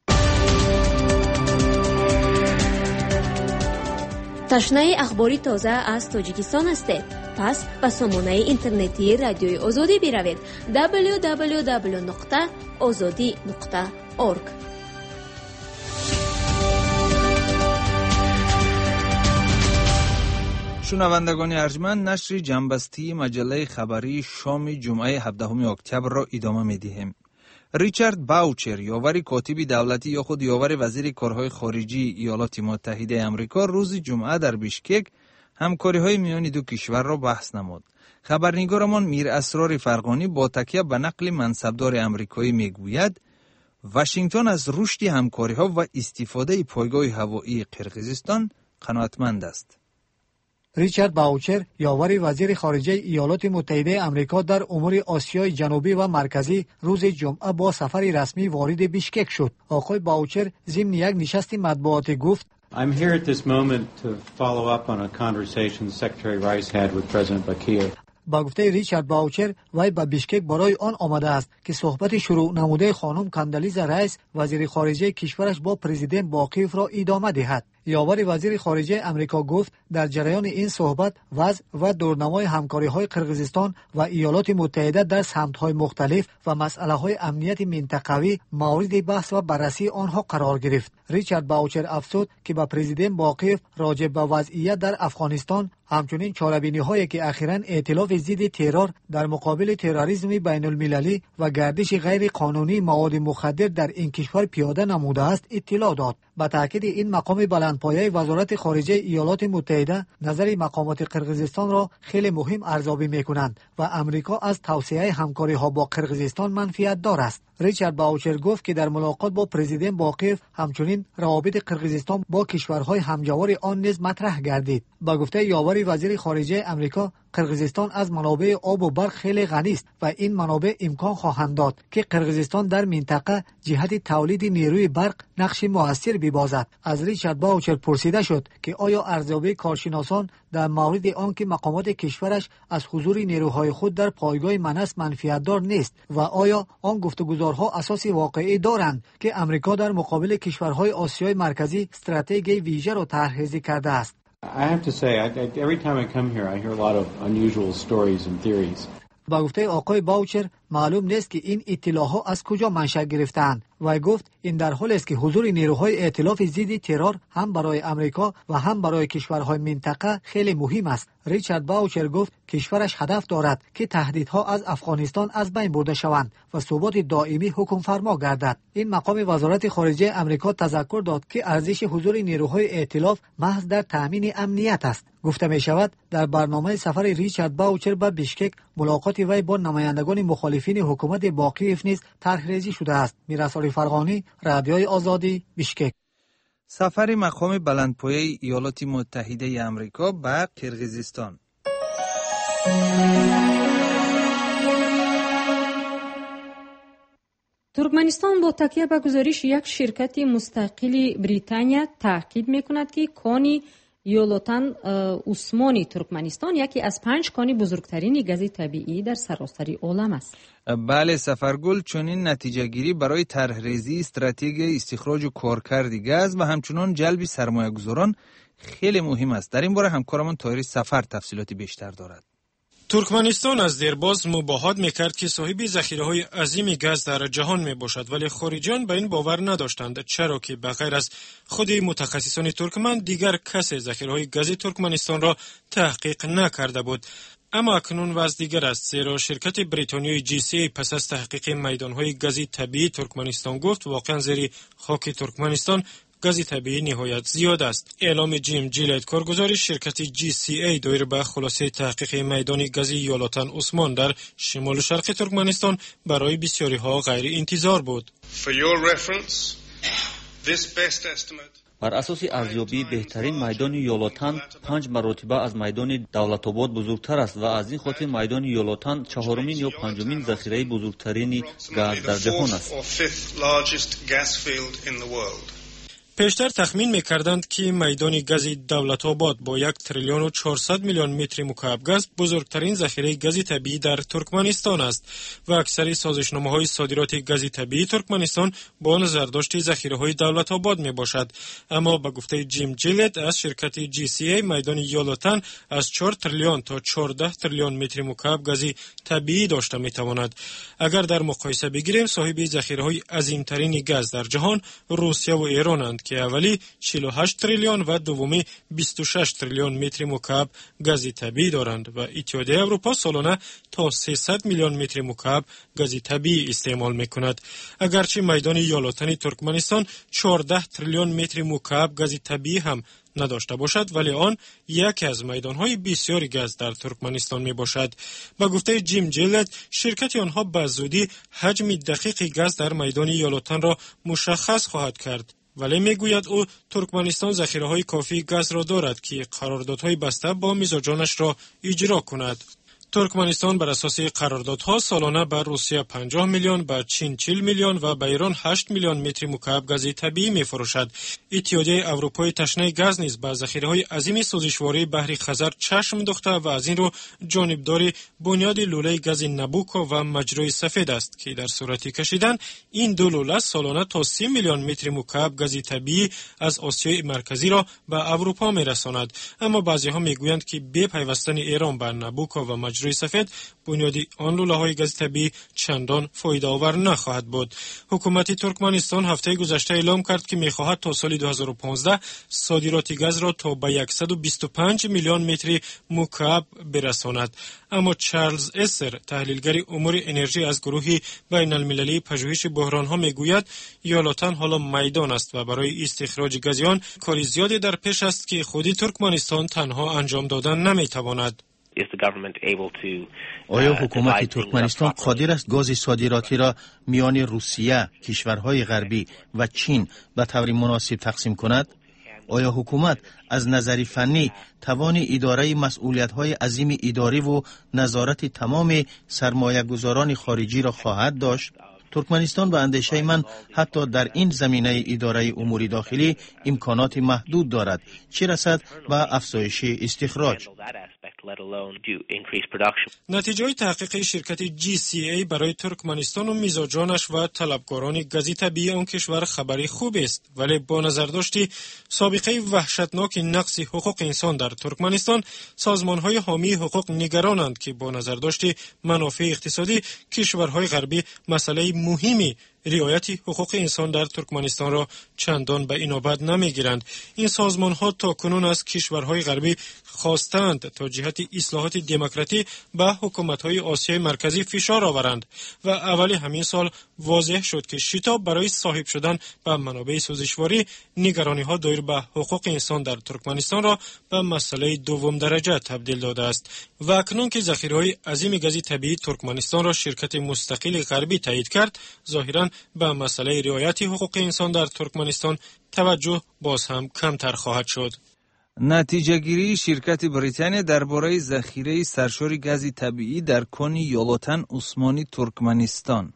P: تشنه اخباری تازه از تاجیکستان هستید؟ پس به سامانه اینترنتی رادیوی آزادی بروید www.azadi.org.
B: شنوندگان ارجمند، نشر جنبستی مجله خبری شام جمعه 17 اکتبر را ادامه می‌دهیم. ریچارد باوچر، یاور کاتب دولتی یا خود یاور وزیر کارهای خارجی ایالات متحده آمریکا، روز جمعه در بیشکک همکاری‌های میان دو کشور را بحث نمود. خبرنگارمان میر اسرار فرغانی با تکیه به نقل منصبدار آمریکایی میگوید واشنگتن از رشد همکاری‌ها و استفاده پایگاه هوایی قرقیزستان قناعتمند است.
Q: ریچارد باوچر، یاور وزیر خارجه ایالات متحده آمریکا در امور آسیای جنوبی و مرکزی، روز جمعه با سفر رسمی وارد بیشکک شد. آقای باوچر ضمن یک نشست مطبوعاتی گفت
R: I'm here at this moment to follow up on a conversation Secretary Rice had with President Bakiev.
Q: با گفته ریچارد باوچر، وی به بیشکک برای آن آمده است که صحبت شروع نموده خانم کاندالیزا رایس وزیر خارجه کشورش با پرزیدنت باقیف را ادامه دهد. یاور وزیر خارجه آمریکا گفت در جریان این صحبت وضع و دورنمای همکاری‌های قرقیزستان و ایالات متحده در سمت‌های مختلف و مسئله‌های امنیت منطقوی مورد بحث و بررسی آنها قرار گرفت. ریچارد باوچر افزود که با پرزیدنت باقیف راجع به وضعیت در افغانستان، همچنین چاره‌بینی‌هایی که اخیراً ائتلاف ضد ترور در مقابل تروریسم بین‌المللی و گردش غیر قانونی مواد مخدر در این کشور پیاده نموده است اطلاع داد. با تاکید این مقام بلندپایه وزارت خارجه ایالات متحده نظر مقامات قرقیزستان را خیلی مهم ارزیابی می‌کنند و امریکا از توسعه همکاری‌ها با قرقیزستان منفعت دار است. ریچارد باوچر گفت که در ملاقات با پرزیدنت باقیف همچنین روابط قرقیزستان با کشورهای همجوار آن نیز مطرح گردید. با گفته یاور وزیر خارجه امریکا، قرقیزستان از منابع آب و برق خیلی غنی است و این منابع امکان خواهند داد که قرقیزستان در منطقه جهت تولید نیروی برق نقش موثر ببازد. از ریچارد باوچر پرسیده شد که آیا ارزیابی کارشناسان در مورد آنکه مقامات کشورش از حضور نیروهای خود در پایگاه منس منفعت دار نیست و آیا آن گفتگوها اساس واقعی دارند که امریکا در مقابل کشورهای آسیای مرکزی استراتژی ویژه را طرحریزی کرده است.
R: I have to say, every time I come here, I hear a lot of unusual stories and theories.
Q: با گفته آقای باوچر معلوم نیست که این اطلاعات از کجا منشأ گرفتند و گفت این در حالی است که حضور نیروهای ائتلاف ضد ترور هم برای امریکا و هم برای کشورهای منطقه خیلی مهم است. ریچارد باوچر گفت کشورش هدف دارد که تهدیدها از افغانستان از بین برده شوند و ثبات دائمی حکم فرما گردد. این مقام وزارت خارجه امریکا تذکر داد که ارزش حضور نیروهای ائتلاف محض در تامین امنیت است. گفته می شود در برنامه سفر ریچارد باوچر به بیشکک ملاقات وی با نمایندگان مخالفین حکومت باقیف نیز طرحریزی شده است. میراسالی فرغانی، رادیوی آزادی، بیشکک.
B: سفر مقام بلندپایه ایالات متحده آمریکا به قرقیزستان.
C: ترکمنستان با تکیه به گزارش یک شرکت مستقل بریتانیا تاکید می‌کند که کانی یولاتان عثمانی ترکمنستان یکی از 5 کان بزرگترین گاز طبیعی در سراسر عالم است.
B: بله سفرگل، چنین نتیجه گیری برای طرحریزی استراتژی استخراج و کارکرد گاز و همچنان جلب سرمایه‌گذاران خیلی مهم است. در این باره همکارمان طاهر سفر تفصیلات بیشتر دارد.
D: ترکمنستان از دیرباز مباهات میکرد که صاحب ذخیره‌های عظیم گاز در جهان میباشد، ولی خارجیان به این باور نداشتند، چرا که بغیر از خود متخصصان ترکمن دیگر کس ذخیره‌های گاز ترکمنستان را تحقیق نکرده بود. اما اکنون وضع دیگر است، زیرا شرکت بریتانیایی GCA پس از تحقیق میدان‌های گاز طبیعی ترکمنستان گفت واقعا زیر خاک ترکمنستان گاز طبیعی نهایت زیاد است. اعلام جیم جیلت کارگزار شرکت GCA دایر به خلاصه تحقیق میدان گاز یولاتان عثمان در شمال شرق ترکمنستان برای بسیاری ها غیر انتظار بود.
S: بر اساس ارزیابی بهترین میدان یولاتان 5 مرتبه از میدان دولت‌آباد بزرگتر است و از این خاطر میدان یولاتان چهارمین یا پنجمین ذخیره بزرگترین گاز در جهان است.
D: پیشتر تخمین می‌کردند که میدان گاز دولت‌آباد با 1 تریلیون و 400 میلیون متر مکعب گاز بزرگترین ذخیره گاز طبیعی در ترکمنستان است و اکثر سازشنامه‌های صادرات گاز طبیعی ترکمنستان با نظر داشت ذخیره‌های دولت‌آباد میباشد. اما به گفته جیم جیلت از شرکت GCA میدان یولاتان از 4 تریلیون تا 14 تریلیون متر مکعب گاز طبیعی داشته میتواند. اگر در مقایسه بگیریم صاحب ذخیره‌های عظیم‌ترین گاز در جهان روسیه و ایرانند که اولی 48 تریلیون و دومی 26 تریلیون متر مکعب گاز طبیعی دارند و اتحادیه اروپا سالانه تا 300 میلیون متر مکعب گاز طبیعی استعمال میکند. اگرچه میدان یولاتان ترکمنستان 14 تریلیون متر مکعب گاز طبیعی هم نداشته باشد ولی آن یکی از میدانهای بسیاری گاز در ترکمنستان می باشد. با گفته جیم جیلت شرکت آنها به زودی حجم دقیق گاز در میدان یولاتان را مشخص خواهد کرد. ولی میگوید او ترکمنستان ذخیره‌های کافی گاز را دارد که قراردادهای بسته با میزبانش را اجرا کند. ترکمنستان بر اساس قراردادها سالانه به روسیه 50 میلیون، به چین 40 میلیون و به ایران 8 میلیون متر مکعب گاز طبیعی می‌فروشد. اتحادیه اروپای تشنه گاز نیز به ذخیره‌های عظیم سوزشواری بحر خزر چشم دوخته و از این رو جانبدار بنیاد لوله گاز نابوکو و مجرای سفید است که در صورت کشیدن این دو لوله سالانه تا 30 میلیون متر مکعب گاز طبیعی از آسیای مرکزی را به اروپا می‌رساند. اما بعضی‌ها می‌گویند که بی پیوستن ایران به نابوکو و مجرای سفید بنیادی آن لوله‌های گاز طبیعی چندان فایده آور نخواهد بود. حکومت ترکمنستان هفته گذشته اعلام کرد که می‌خواهد تا سال 2015 صادرات گاز را تا به 125 میلیون متر مکعب برساند. اما چارلز اسر تحلیلگر امور انرژی از گروه بین المللی پژوهش بحران‌ها میگوید یولاتان حالا میدان است و برای استخراج گاز آن کاری زیادی در پیش است که خود ترکمنستان تنها انجام دادن نمی‌تواند.
A: آیا حکومت ترکمنستان قادر است گاز صادراتی را میان روسیه، کشورهای غربی و چین به طور مناسب تقسیم کند؟ آیا حکومت از نظر فنی توان اداره مسئولیت‌های عظیم اداری و نظارت تمام سرمایه‌گذاران خارجی را خواهد داشت؟ ترکمنستان به اندیشه من حتی در این زمینه اداره امور داخلی امکانات محدود دارد، چه رسد به افزایش استخراج.
D: نتیجه تحقیق شرکت GCA برای ترکمنستان و میزبانش و طلبکاران گاز طبیعی آن کشور خبری خوب است، ولی با نظر داشتی سابقه وحشتناک نقض حقوق انسان در ترکمنستان، سازمان‌های حامی حقوق نگرانند که با نظر داشتی منافع اقتصادی کشورهای غربی مسئله مهمی رعایت حقوق انسان در ترکمنستان را چندان به اینابت نمیگیرند. این سازمان‌ها تاکنون از کشورهای غربی خواستند تا جهت اصلاحات دموکراتی به حکومت‌های آسیای مرکزی فشار آورند و اولی همین سال واضح شد که شتاب برای صاحب شدن به منابع سوزشواری نگرانی‌ها دایر به حقوق انسان در ترکمنستان را به مسئله دوم درجه تبدیل داده است و اکنون که ذخیره‌های عظیم گاز طبیعی ترکمنستان را شرکت مستقل غربی تایید کرد، ظاهراً به مسئله رعایت حقوق انسان در ترکمنستان توجه باز هم کمتر خواهد شد.
B: نتیجه گیری شرکت بریتانیا درباره ذخیره سرشار گاز طبیعی در کن یولاتان عثمانی ترکمنستان.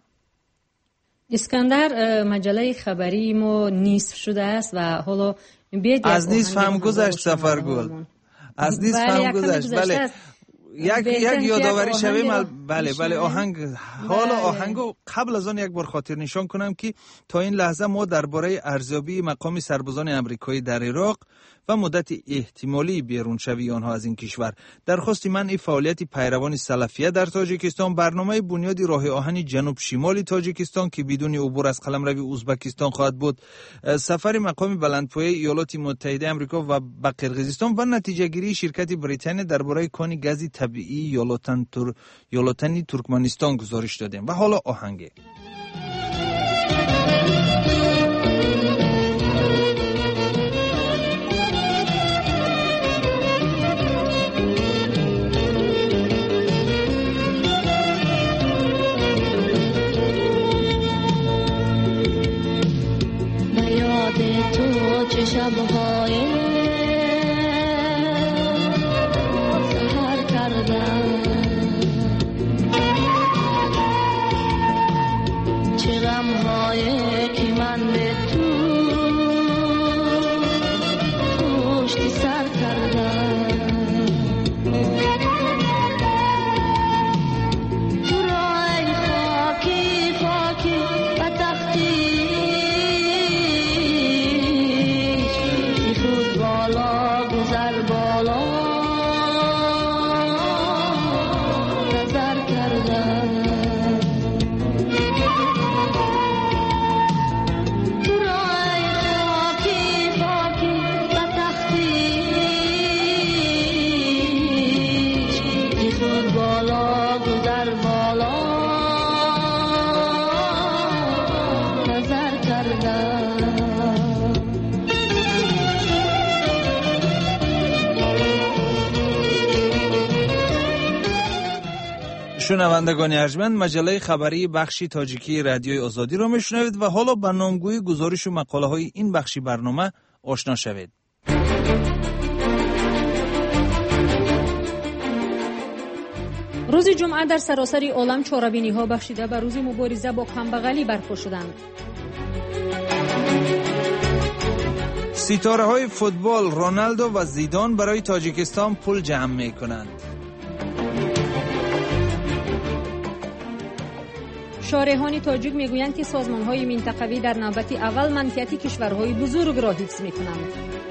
C: اسکندر، مجله خبری ما نصف شده است و حالا
B: از نصف هم گذشت سفرگل. از نصف هم گذشت. بله. یک یادآوری شویم. بله آهنگ. حالا آهنگو قبل از آن یک بار خاطر نشان کنم که تا این لحظه ما درباره ارزیابی مقام سربازان آمریکایی در عراق و مدت احتمالی بیرون شوی آنها از این کشور، درخواست منع فعالیت پیروان سلفیه در تاجیکستان، برنامه بنیاد راه آهن جنوب شمال تاجیکستان که بدون عبور از قلمرو ازبکستان خواهد بود، سفر مقام بلندپایه ایالات متحده آمریکا و به قرقیزستان و نتیجه گیری شرکت بریتانیا درباره کان گاز طبیعی یولاتانی ترکمنستان گزارش دادیم. و حالا آهنگ.
T: چشم
B: شنوندگان ارجمند، مجله خبری بخشی تاجیکی رادیوی آزادی را میشنوید و حالا با نامگوی گزارش و مقاله های این بخشی برنامه آشنا شوید.
C: روز جمعه در سراسر عالم چاره‌بینی ها بخشیده به روز مبارزه با کمبغلی برپا شدند.
B: ستاره های فوتبال رونالدو و زیدان برای تاجیکستان پول جمع می کنند.
C: شارحان تاجیک میگویند که سازمان‌های منطقوی در نوبت اول منفعت کشورهای بزرگ را حفظ می‌کنند.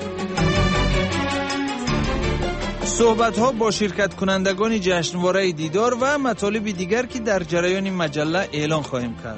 B: صحبت‌ها با شرکت کنندگان جشنواره دیدار و مطالب دیگر که در جریان مجله اعلان خواهیم کرد.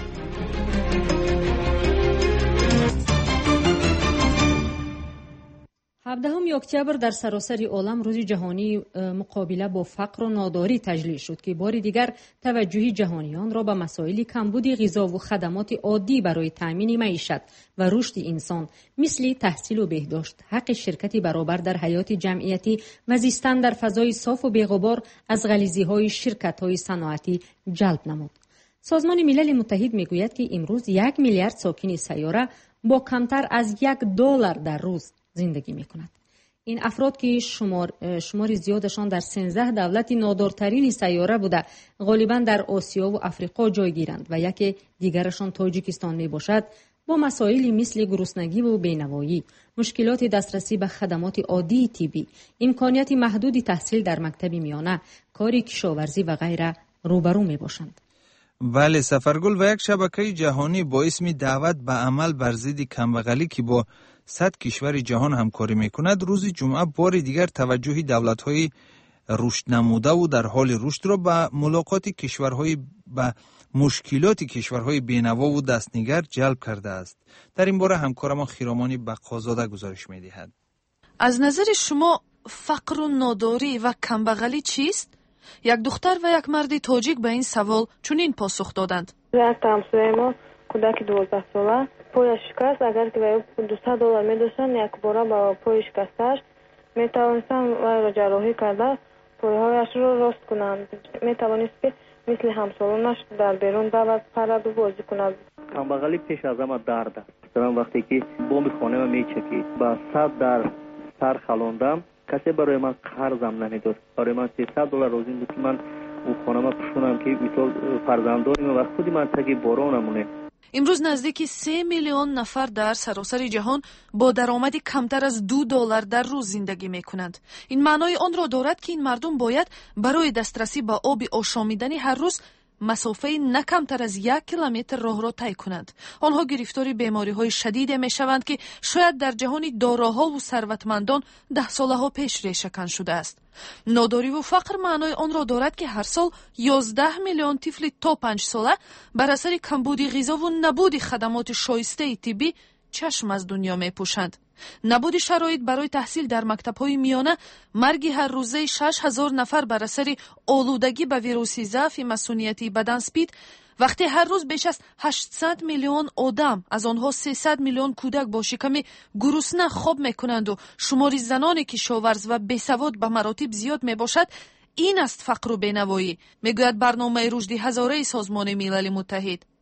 C: 17 اکتبر در سراسر عالم روز جهانی مقابله با فقر و ناداری تجلیل شد که بار دیگر توجه جهانیان را به مسائل کمبود غذا و خدمات عادی برای تأمین معیشت و رشد انسان مثل تحصیل و بهداشت، حق شرکت برابر در حیات جمعیتی و زیستن در فضای صاف و بی‌غبار از غلیظی‌های شرکت‌های صنعتی جلب نمود. سازمان ملل متحد میگوید که امروز 1 میلیارد ساکن سیاره با کمتر از $1 در روز زندگی می کند. این افراد که شمار زیادشان در 13 دولت نادارترین سیاره بوده غالبا در آسیا و افریقا جای گیرند و یکی دیگرشان تاجیکستان می باشد، با مسائلی مثل گرسنگی و بینوایی، مشکلات دسترسی به خدمات عادی طبی، امکانیت محدود تحصیل در مکتب میانه، کاری کشاورزی و غیره روبرو می باشند.
B: بله سفرگل، و یک شبکه جهانی با اسم دعوت به عمل بر ضد کمبغلی که با 100 کشور جهان همکاری میکند روز جمعه بار دیگر توجه دولت‌های رشد نموده و در حال رشد را به ملاقات کشورهای به مشکلات کشورهای بینوا و دستنگر جلب کرده است. در این باره همکارمان خیرامانی بقازاده گزارش میدهد.
G: از نظر شما فقر و ناداری و کمبغلی چیست؟ یک دختر و یک مرد تاجیک به این سوال چنین پاسخ دادند.
T: یک همسایه ما کودک 12 ساله پایش شکست، اگر که $200 می‌داشتن یک بار با پای شکستش میتوانستن وی را جراحی کرده پایهایش را راست کنند. میتوانست که مثل همسالانش در بیرون دعوت پرد و بازی کند.
O: کمبغلی پیش از همه درد است. درم وقتی که بوم خانه ما میچکی با 100 در سر خلاندم، کسی برای من قرضم نمیداد. برای من $300 روزی بود که من او خانه ما پوشونم که مثال فرزندانم و خودی من تگی بارانمونه.
G: امروز نزدیک 3 میلیون نفر در سراسر جهان با درآمدی کمتر از $2 در روز زندگی می کنند. این معنای آن را دارد که این مردم باید برای دسترسی به آب آشامیدنی هر روز مسافه نه کمتر از 1 کیلومتر راه را طی کنند. آنها گرفتار بیماری‌های شدید می‌شوند که شاید در جهان داراها و ثروتمندان 10 سالها پیش ریشه‌کن شده است. ناداری و فقر معنای آن را دارد که هر سال 11 میلیون طفل تا 5 ساله بر اثر کمبود غذا و نبود خدمات شایسته طبی چشم از دنیا می‌پوشند. نبود شرایط برای تحصیل در مکتب‌های میانه، مرگ هر روزه 6,000 نفر بر اثر آلودگی به ویروس ضعف مسئولیتی بدن سپید، وقتی هر روز بیش از 800 میلیون آدم، از آنها 300 میلیون کودک با شکم گرسنه خواب میکنند و شمار زنان کشاورز و بیسواد به مراتب زیاد میباشد، این است فقر و بینوایی، میگوید برنامه رشد هزاره سازمان ملل متحد.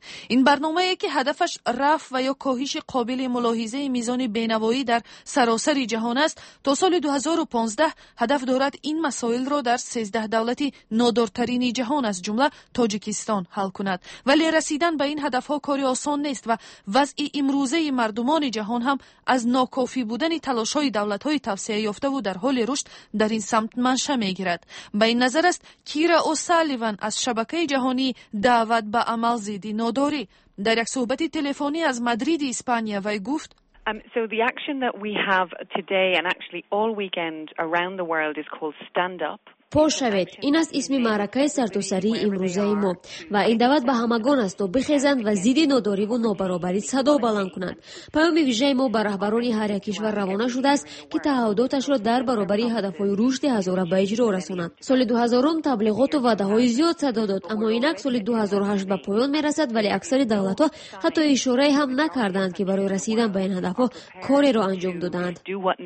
G: این برنامه‌ای که هدفش رفع و یا کاهش قابل ملاحظه میزان بینوایی در سراسر جهان است، تا سال 2015 هدف دارد این مسائل را در 13 دولت نادارترین جهان از جمله تاجیکستان حل کند. ولی رسیدن به این هدفها کاری آسان نیست و وضع امروزه مردمان جهان هم از ناکافی بودن تلاش‌های دولت‌های توسعه یافته و در حال رشد در این سمت منشأ می‌گیرد. به این نظر است کیرا اوسالیوان از شبکه جهانی دعوت به عمل ضد ناداری در یک صحبت تلفنی از مادرید اسپانیا وی گفت
U: So the action that we have today and actually all weekend around the world is called Stand Up.
P: پاش شوید. این است اسم معرکه سرتاسری امروزه ما و این دعوت به همگان است تا بخیزند و ضد ناداری و نابرابری صدا بلند کنند. پیام ویژه ما به رهبران هر یک کشور روانه شده است که تعهداتش را در برابر هدفهای رشد هزاره به اجرا رسانند. سال 2000 تبلیغات و وعده‌های زیاد صدا داد، اما اینک سال 2008 به پایان میرسد، ولی اکثر دولت‌ها حتی اشاره هم نکردند که برای رسیدن به این هدف‌ها کاری را انجام دادند.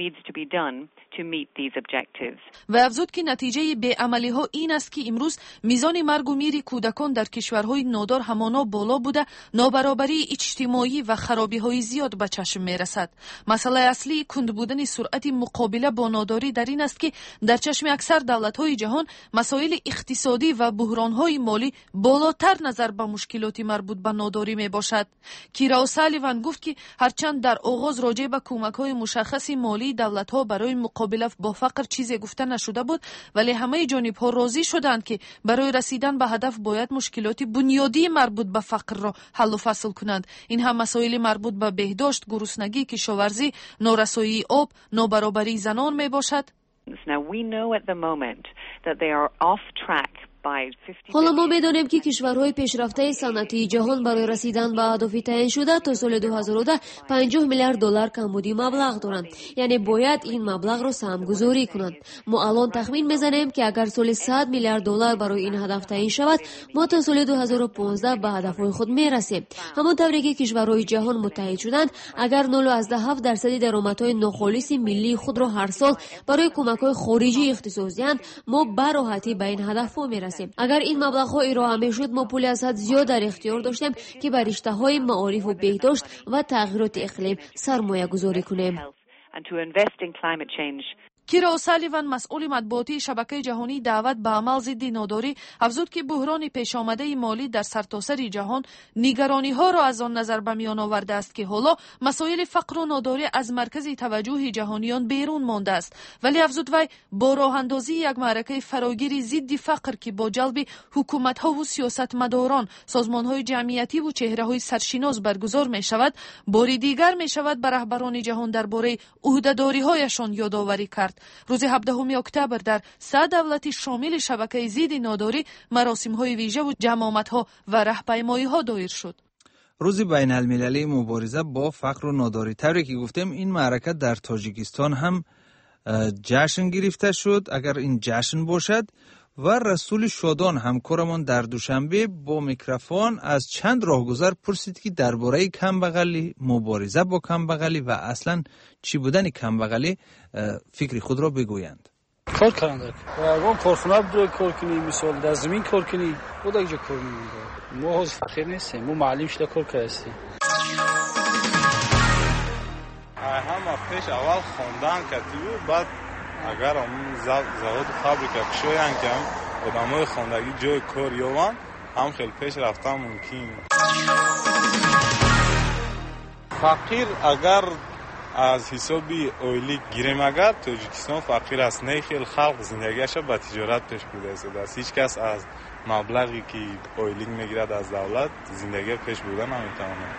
G: و افزود که نتیجه بی‌عملی ها این است که امروز میزان مرگ و میر کودکان در کشورهای نادار همانا بالا بوده، نابرابری اجتماعی و خرابی های زیاد به چشم می رسد. مسئله اصلی کند بودن سرعت مقابله با ناداری در این است که در چشم اکثر دولت های جهان مسائل اقتصادی و بحران های مالی بالاتر نظر به مشکلات مربوط به ناداری می باشد. کیرا اوسالیوان گفت که هرچند در آغاز راجع به کمک های مشخص مالی دولت ها برای مقابله با فقر چیزی گفته نشده بود، ولی همه جانب‌ها راضی شدند که برای رسیدن به هدف باید مشکلات بنیادی مربوط به فقر را حل و فصل کنند. این هم مسائل مربوط به بهداشت، گرسنگی، کشاورزی، نارسایی آب، نابرابری زنان می باشد.
P: حالا ما می‌دانیم که کشورهای پیشرفته صنعتی جهان برای رسیدن به اهداف تعیین شده تا سال 2010 50 میلیارد دلار کمبودی مبلغ دارند، یعنی باید این مبلغ را سهمگذاری کنند. ما الان تخمین می‌زنیم که اگر سال 100 میلیارد دلار برای این هدف تعیین شود، ما تا سال 2015 به هدفهای خود می‌رسیم. همانطوری که کشورهای جهان متحد شدند، اگر 0.7% درآمدهای ناخالص ملی خود را هر سال برای کمک‌های خارجی اختصاص دهند، ما به راحتی به این هدف‌ها می‌رسیم. اگر این مبلغ‌ها ارائه می‌شد، ما پولی از حد زیاد در اختیار داشتیم که بر رشته‌های معارف و بهداشت و تغییرات اقلیم سرمایه‌گذاری کنیم.
G: کیرا اوسالیوان مسئول مطبوعاتی شبکه جهانی دعوت به عمل ضد ناداری افزود که بحران پیش آمده مالی در سرتاسر جهان نگرانی ها را از آن نظر به میان آورده است که حالا مسائل فقر و ناداری از مرکز توجه جهانیان بیرون مانده است. ولی افزود وی با راه اندازی یک معرکه فراگیر ضد فقر که با جلب حکومت ها و سیاستمداران، سازمان های جمعیتی و چهره های سرشناس برگزار می شود، باری دیگر می شود به رهبران جهان درباره عهده‌داری هایشان یادآوری کرد. روز 17 اکتبر در 3 دولت شامل شبکه ضد ناداری مراسم‌های ویژه و جمامت‌ها و راهپیمایی‌ها دایر شد.
B: روز بین المللی مبارزه با فقر و ناداری، طوری که گفتم این معرکت در تاجیکستان هم جشن گرفته شد، اگر این جشن باشد. و رسول شادان همکارمان در دوشنبه با میکروفون از چند راهگذر پرسید که درباره کمبغلی، مبارزه با کمبغلی و اصلا چی بودن کمبغلی فکر خود را بگویند.
V: کار کردند. ما کارخانه بود کار کنیم، مثال در زمین کار کنیم، بود اینجا کار می‌کنیم. ما از فقیر نیستیم، ما معلم شده کار کردیم.
W: هم پیش اول خواندن کردیم، بعد اگر همون زواد فابریکه کشویان که هم آدمای خواندگی جای کار یابن، هم خیلی پیش رفتن ممکن. فقیر اگر از حسابی اویلی گیریم، اگر تاجیکستان فقیر است، نه خیلی خلق زندگیش به تجارت پیش بوده است. هیچ کس از مبلغی که اویلینگ میگیرد از دولت زندگی پیش بردن نمیتونه.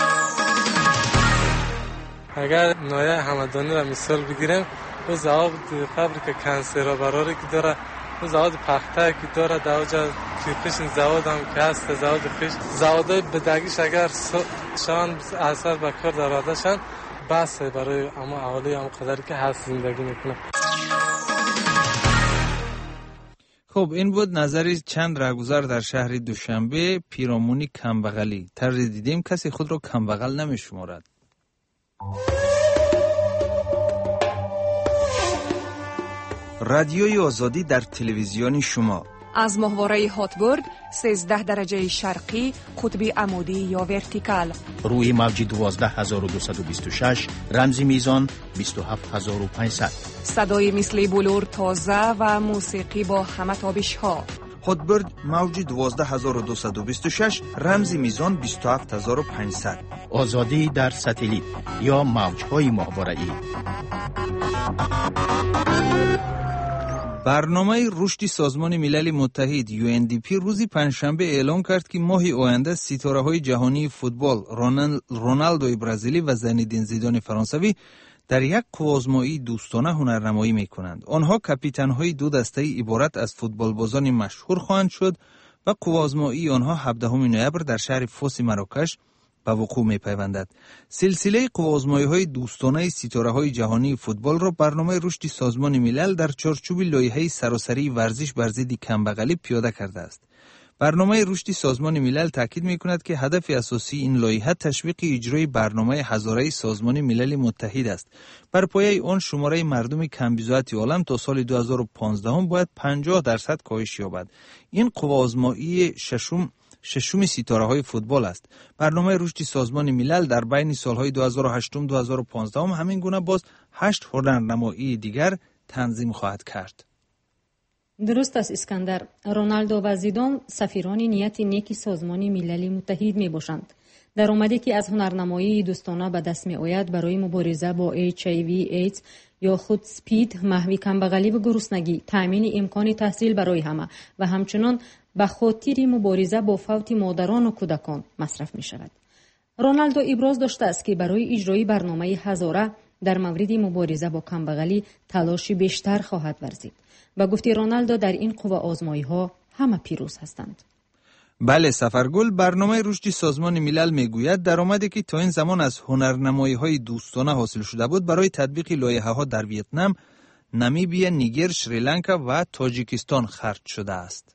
X: اگر نایه همدانی را مثال بگیریم، او زواد فابریکه کنسرا براری که داره، او زواد پخته که داره، در اوجه کیفش زواد هم که هست، زواد خیش زوادای بدگیش اگر شان اثر به کار درآوردهشان بس برای اما اهالی هم قدری که هست زندگی میکنه.
B: خب این بود نظری چند راهگذر در شهر دوشنبه پیرامون کمبغلی. طرز دیدیم کسی خود را کمبغل نمیشمارد. رادیوی آزادی در تلویزیون شما.
E: از ماهواره هاتبورد 13 درجه شرقی قطب عمودی یا ورتیکال.
A: روی موج 12226 رمزی میزان 27500.
E: صدای مثل بلور تازه و موسیقی با همه تابش ها.
B: هاتبورد موج 12226 رمزی میزان 27500.
A: آزادی در ساتلیت یا موج‌های ماهواره‌ای.
B: برنامه رشد سازمان ملل متحد UNDP روزی پنجشنبه اعلام کرد که ماه آینده ستاره‌های جهانی فوتبال رونالدو برزیلی و زینالدین زیدان فرانسوی در یک قوازمایی دوستانه هنرنمایی می‌کنند. آنها کاپیتان‌های دو دسته عبارت از فوتبالبازان مشهور خواهند شد و قوازمایی آنها 17 نوامبر در شهر فوس مراکش به وقوع می‌پیوندد. سلسله قوازمایی‌های دوستانه ستاره‌های جهانی فوتبال را برنامه رشد سازمان ملل در چارچوب لایحه سراسری ورزش بر ضد کمبختی پیاده کرده است. برنامه رشد سازمان ملل تاکید می‌کند که هدف اساسی این لایحه تشویق اجرای برنامه هزاره سازمان ملل متحد است. بر پایه آن شماره مردم کمبیزوات عالم تا سال 2015 باید 50% کاهش یابد. این قوازمایی ششم ستاره‌های فوتبال است. برنامه رشد سازمان ملل در بین سالهای 2008 و 2015 همین گونه باز 8 هنرنمایی دیگر تنظیم خواهد کرد.
C: درست است اسکندر. رونالدو و زیدان سفیران نیت نیک سازمان ملل متحد می باشند. در آمده که از هنرنمایی دوستانه به دست می آید برای مبارزه با HIV ایدز یا خود سپید، محو کمبختی و گرسنگی، تامین امکان تحصیل برای همه و همچنان به خاطر مبارزه با فوت مادران و کودکان مصرف می شود. رونالدو ابراز داشته است که برای اجرای برنامه هزاره در مورد مبارزه با کمبختی تلاش بیشتر خواهد ورزید. و گفتی رونالدو در این قوه آزمایی ها همه پیروز هستند.
B: بله سفرگل، برنامه رشد سازمان ملل میگوید درآمدی که تا این زمان از هنرنمایی‌های دوستانه حاصل شده بود برای تطبیق لایحه‌ها در ویتنام، نامیبیا، نیگر، سریلانکا و تاجیکستان خرج شده است.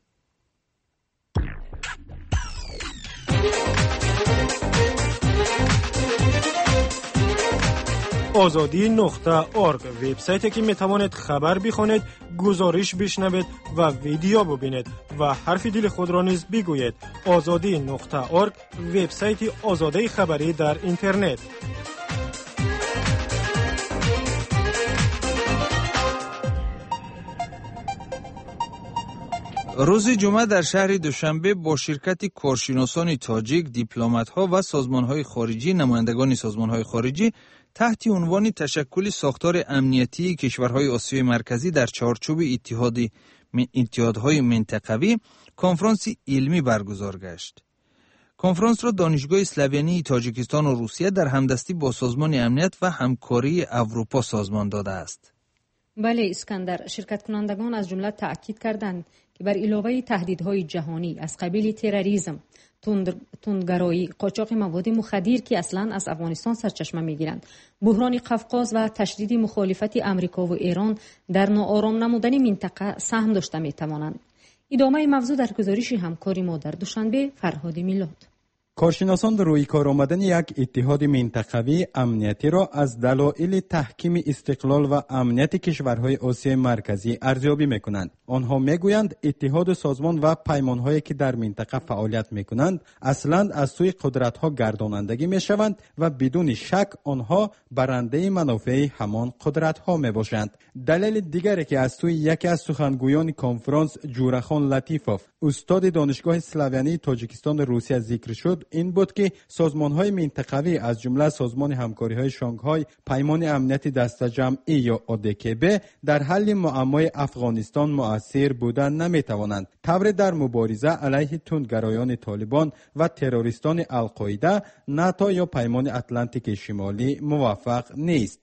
D: azadi.org وبسایتی که میتوانید خبر بخوانید، گزارش بشنوید و ویدیو ببینید و حرف دل خود را نیز بگویید. azadi.org وبسایت آزادی خبری در اینترنت.
B: روز جمعه در شهر دوشنبه با شرکت کارشناسان تاجیک، دیپلمات‌ها و سازمان‌های خارجی، نمایندگان سازمان‌های خارجی تحت عنوان تشکل ساختار امنیتی کشورهای آسیای مرکزی در چارچوب اتحادهای منطقوی کنفرانس علمی برگزار گشت. کنفرانس را دانشگاه اسلویانی تاجیکستان و روسیه در همدستی با سازمان امنیت و همکاری اروپا سازمان داده است.
C: بله اسکندر، شرکت کنندگان از جمله تأکید کردند که بر علاوه تهدیدهای جهانی از قبیل تروریسم، تندگرایی، قاچاق مواد مخدر که اصلا از افغانستان سرچشمه میگیرند، بحران قفقاز و تشدید مخالفت امریکا و ایران در ناآرام نمودن منطقه سهم داشته میتوانند. ادامه موضوع در گزارش همکاری ما در دوشنبه فرهاد میلاد.
F: کارشناسان روی کار آمدن یک اتحاد منطقوی امنیتی را از دلایل تحکیم استقلال و امنیت کشورهای آسیای مرکزی ارزیابی میکنند. آنها میگویند اتحاد سازمان و پیمانهایی که در منطقه فعالیت میکنند اصلا از سوی قدرت‌ها گردانندگی میشوند و بدون شک آنها برنده منافع همان قدرت‌ها میباشند. دلیل دیگری که از سوی یکی از سخنگویان کنفرانس، جورخان لطیفوف، استاد دانشگاه اسلویانی تاجیکستان روسیه ذکر شد، این بود که سازمان‌های منطقوی از جمله سازمان همکاری‌های شانگهای، پیمان امنیت دست جمعی یا ODKB در حل معمای افغانستان مؤثر بودن نمی‌توانند. تبر در مبارزه علیه تندگرایان طالبان و تروریستان القاعده، ناتو یا پیمان اتلانتیک شمالی موفق نیست.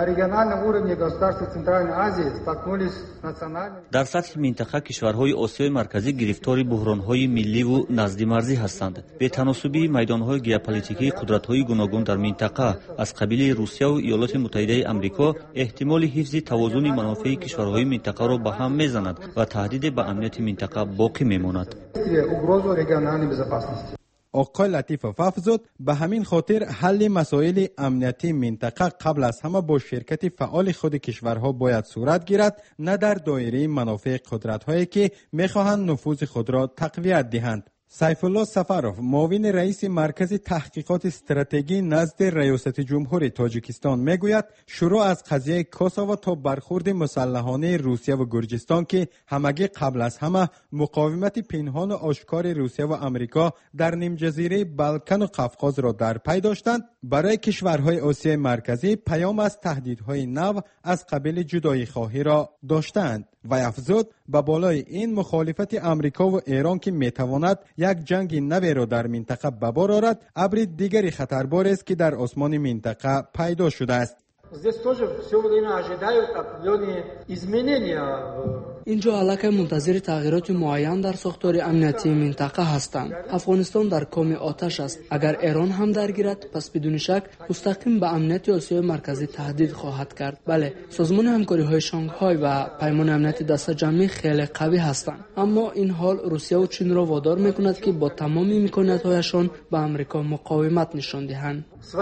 S: در سطح منطقه کشورهای آسیای مرکزی گرفتار بحرانهای ملی و نزدیک‌مرزی هستند. به تناسبی میدانهای ژئوپلیتیکی قدرت‌های گوناگون در منطقه از قبیل روسیه و ایالات متحده آمریکا احتمال حفظ توازن منافع کشورهای منطقه را به هم می‌زند و تهدید به امنیت منطقه باقی می‌ماند.
F: آقای لطیف افزود به همین خاطر حل مسائل امنیتی منطقه قبل از همه با شرکت فعال خود کشورها باید صورت گیرد، نه در دایره منافع قدرت‌هایی که می‌خواهند نفوذ خود را تقویت دهند. سیف الله سفروف، معاون رئیس مرکز تحقیقات استراتژی نزد ریاست جمهوری تاجیکستان میگوید شروع از قضیه کوسوو تا برخورد مسلحانه روسیه و گرجستان که همگی قبل از همه مقاومت پنهان و آشکار روسیه و امریکا در نیم جزیره بالکان و قفقاز را در پی داشتند، برای کشورهای آسیای مرکزی پیام از تهدیدهای نو از قبیل جدایی خواهی را داشتند. و افزود به بالای این مخالفت امریکا و ایران که میتواند یک جنگ نوی را در منطقه به بار آورد، ابر دیگری خطربار است که در آسمان منطقه پیدا شده است.
H: اینجا علاقه منتظر تغییرات معین در ساختار امنیتی منطقه هستند. افغانستان در کام آتش است. اگر ایران هم درگیرد پس بدون شک مستقیم به امنیت آسیای مرکزی تهدید خواهد کرد. بله، سازمان همکاری های شانگهای و پیمان امنیتی دست جمعی خیلی قوی هستند، اما این حال روسیه و چین را وادار میکند که با تمام امکانات هایشان به امریکا مقاومت نشان دهند.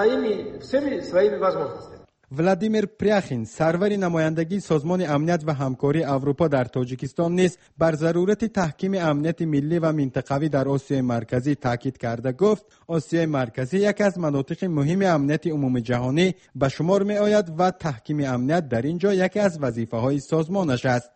F: ولادیمیر پریاخین، سرور نمایندگی سازمان امنیت و همکاری اروپا در تاجیکستان نیز بر ضرورت تحکیم امنیت ملی و منطقوی در آسیای مرکزی تاکید کرده گفت آسیای مرکزی یکی از مناطق مهم امنیت عمومی جهانی به شمار می آید و تحکیم امنیت در اینجا یکی از وظیفه های سازمانش است.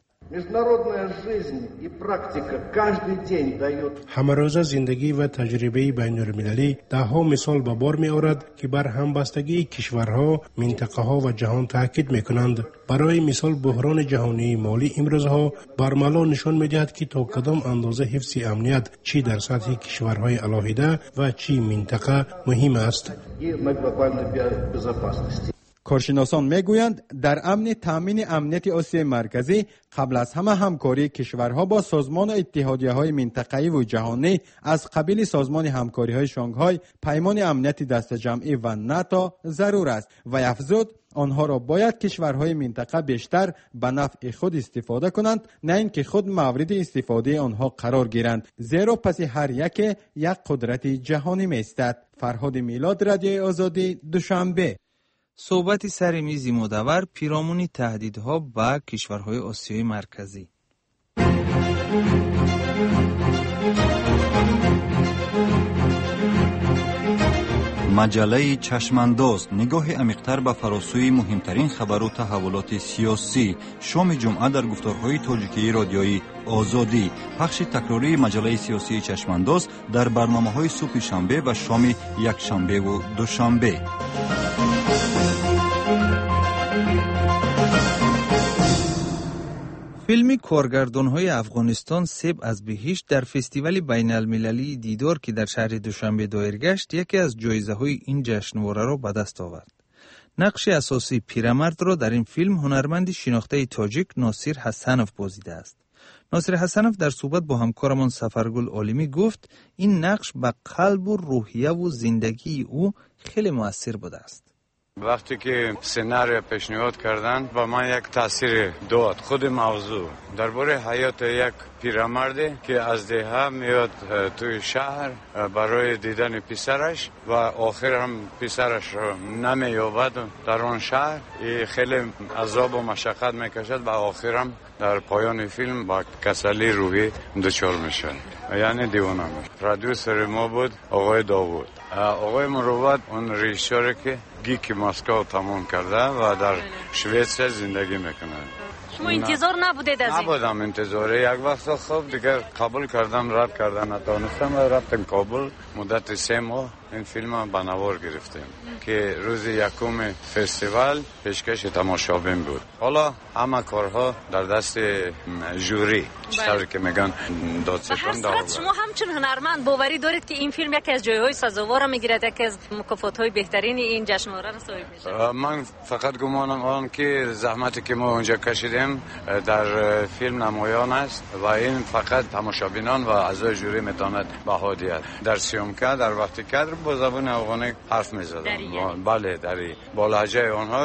I: همروزه زندگی و تجربه بین المللی دهها مثال به بار می آورد که بر همبستگی کشورها، منطقه ها و جهان تاکید می کنند. برای مثال بحران جهانی مالی امروزها برملا نشان می دهد که تا کدام اندازه حفظ امنیت چی در سطح کشورهای علاهیده و چی منطقه مهم است.
F: کارشناسان میگویند در امن تامین امنیت آسیای مرکزی قبل از همه همکاری کشورها با سازمان و اتحادیه‌های منطقه‌ای و جهانی از قبیل سازمان همکاری‌های شانگهای، پیمان امنیت دست جمعی و ناتو ضرور است و افزود آنها را باید کشورهای منطقه بیشتر به نفع خود استفاده کنند، نه اینکه خود مورد استفاده آنها قرار گیرند، زیرا پس هر یک قدرت جهانی می‌ایستد. فرهاد میلاد، رادیوی آزادی، دوشنبه.
B: صحبت سر میز مدور پیرامون تهدیدها به کشورهای آسیای مرکزی.
J: مجله چشمانداز، نگاه عمیق‌تر به فراسوی مهمترین خبر و تحولات سیاسی. شام جمعه در گفتارهای تاجیکی رادیویی آزادی. پخش تکراری مجله سیاسی چشمانداز در برنامه‌های صبح شنبه و شام یک شنبه و دوشنبه.
B: فیلم کارگردان‌های افغانستان سیب از بهشت در فستیوال بین المللی دیدار که در شهر دوشنبه دایر گشت یکی از جایزه‌های این جشنواره را به دست آورد. نقش اساسی پیرمرد را در این فیلم هنرمند شناخته تاجیک ناصر حسنوف بازیده است. ناصر حسنوف در صحبت با همکارمان سفرگل عالمی گفت این نقش به قلب و روحیه و زندگی او خیلی مؤثر بوده است.
K: وقتی که سناریو پیشنهاد کردن و من یک تاثیر داد. خود موضوع درباره حیات یک پیرمردی که از دهه میاد توی شهر برای دیدن پسرش و آخر هم پسرش رو نمیابد در آن شهر، خیلی عذاب و مشقت میکشد و آخر هم در پایان فیلم با کسلی روحی دچار میشه، یعنی دیوانه میشه. پرودوسر ما بود آقای داوود. آقای مروت اون ریژیسوری که گیک مسکو تمام کرده و در شویتس زندگی میکنه.
Y: شما انتظار نبودید از این؟
K: نبودم انتظاره. یک وقت خوب دیگر قبول کردم، رد کردن نتونستم و رفتم کابل. مدت 3 ماه این فیلم به نوار گرفتیم که روز یکم فستیوال پیشکش تماشابین بود. حالا همه کارها در دست جوری، چطوری که میگن دادستان داره.
Y: شما همچون هنرمند باوری دارید که این فیلم یکی از جایهای سزاوار میگیرد، یکی از مکافات‌های بهترین این جشنواره را صاحب میشه؟
K: من فقط گمانم آن که زحمتی که ما اونجا کشیدیم در فیلم نمایان است و این فقط تماشابینان و اعضای جوری میتواند بها دهد. در سیومکه در وقتی کادر با زبان افغانی حرف میزدن. بله، دری با لهجه آنها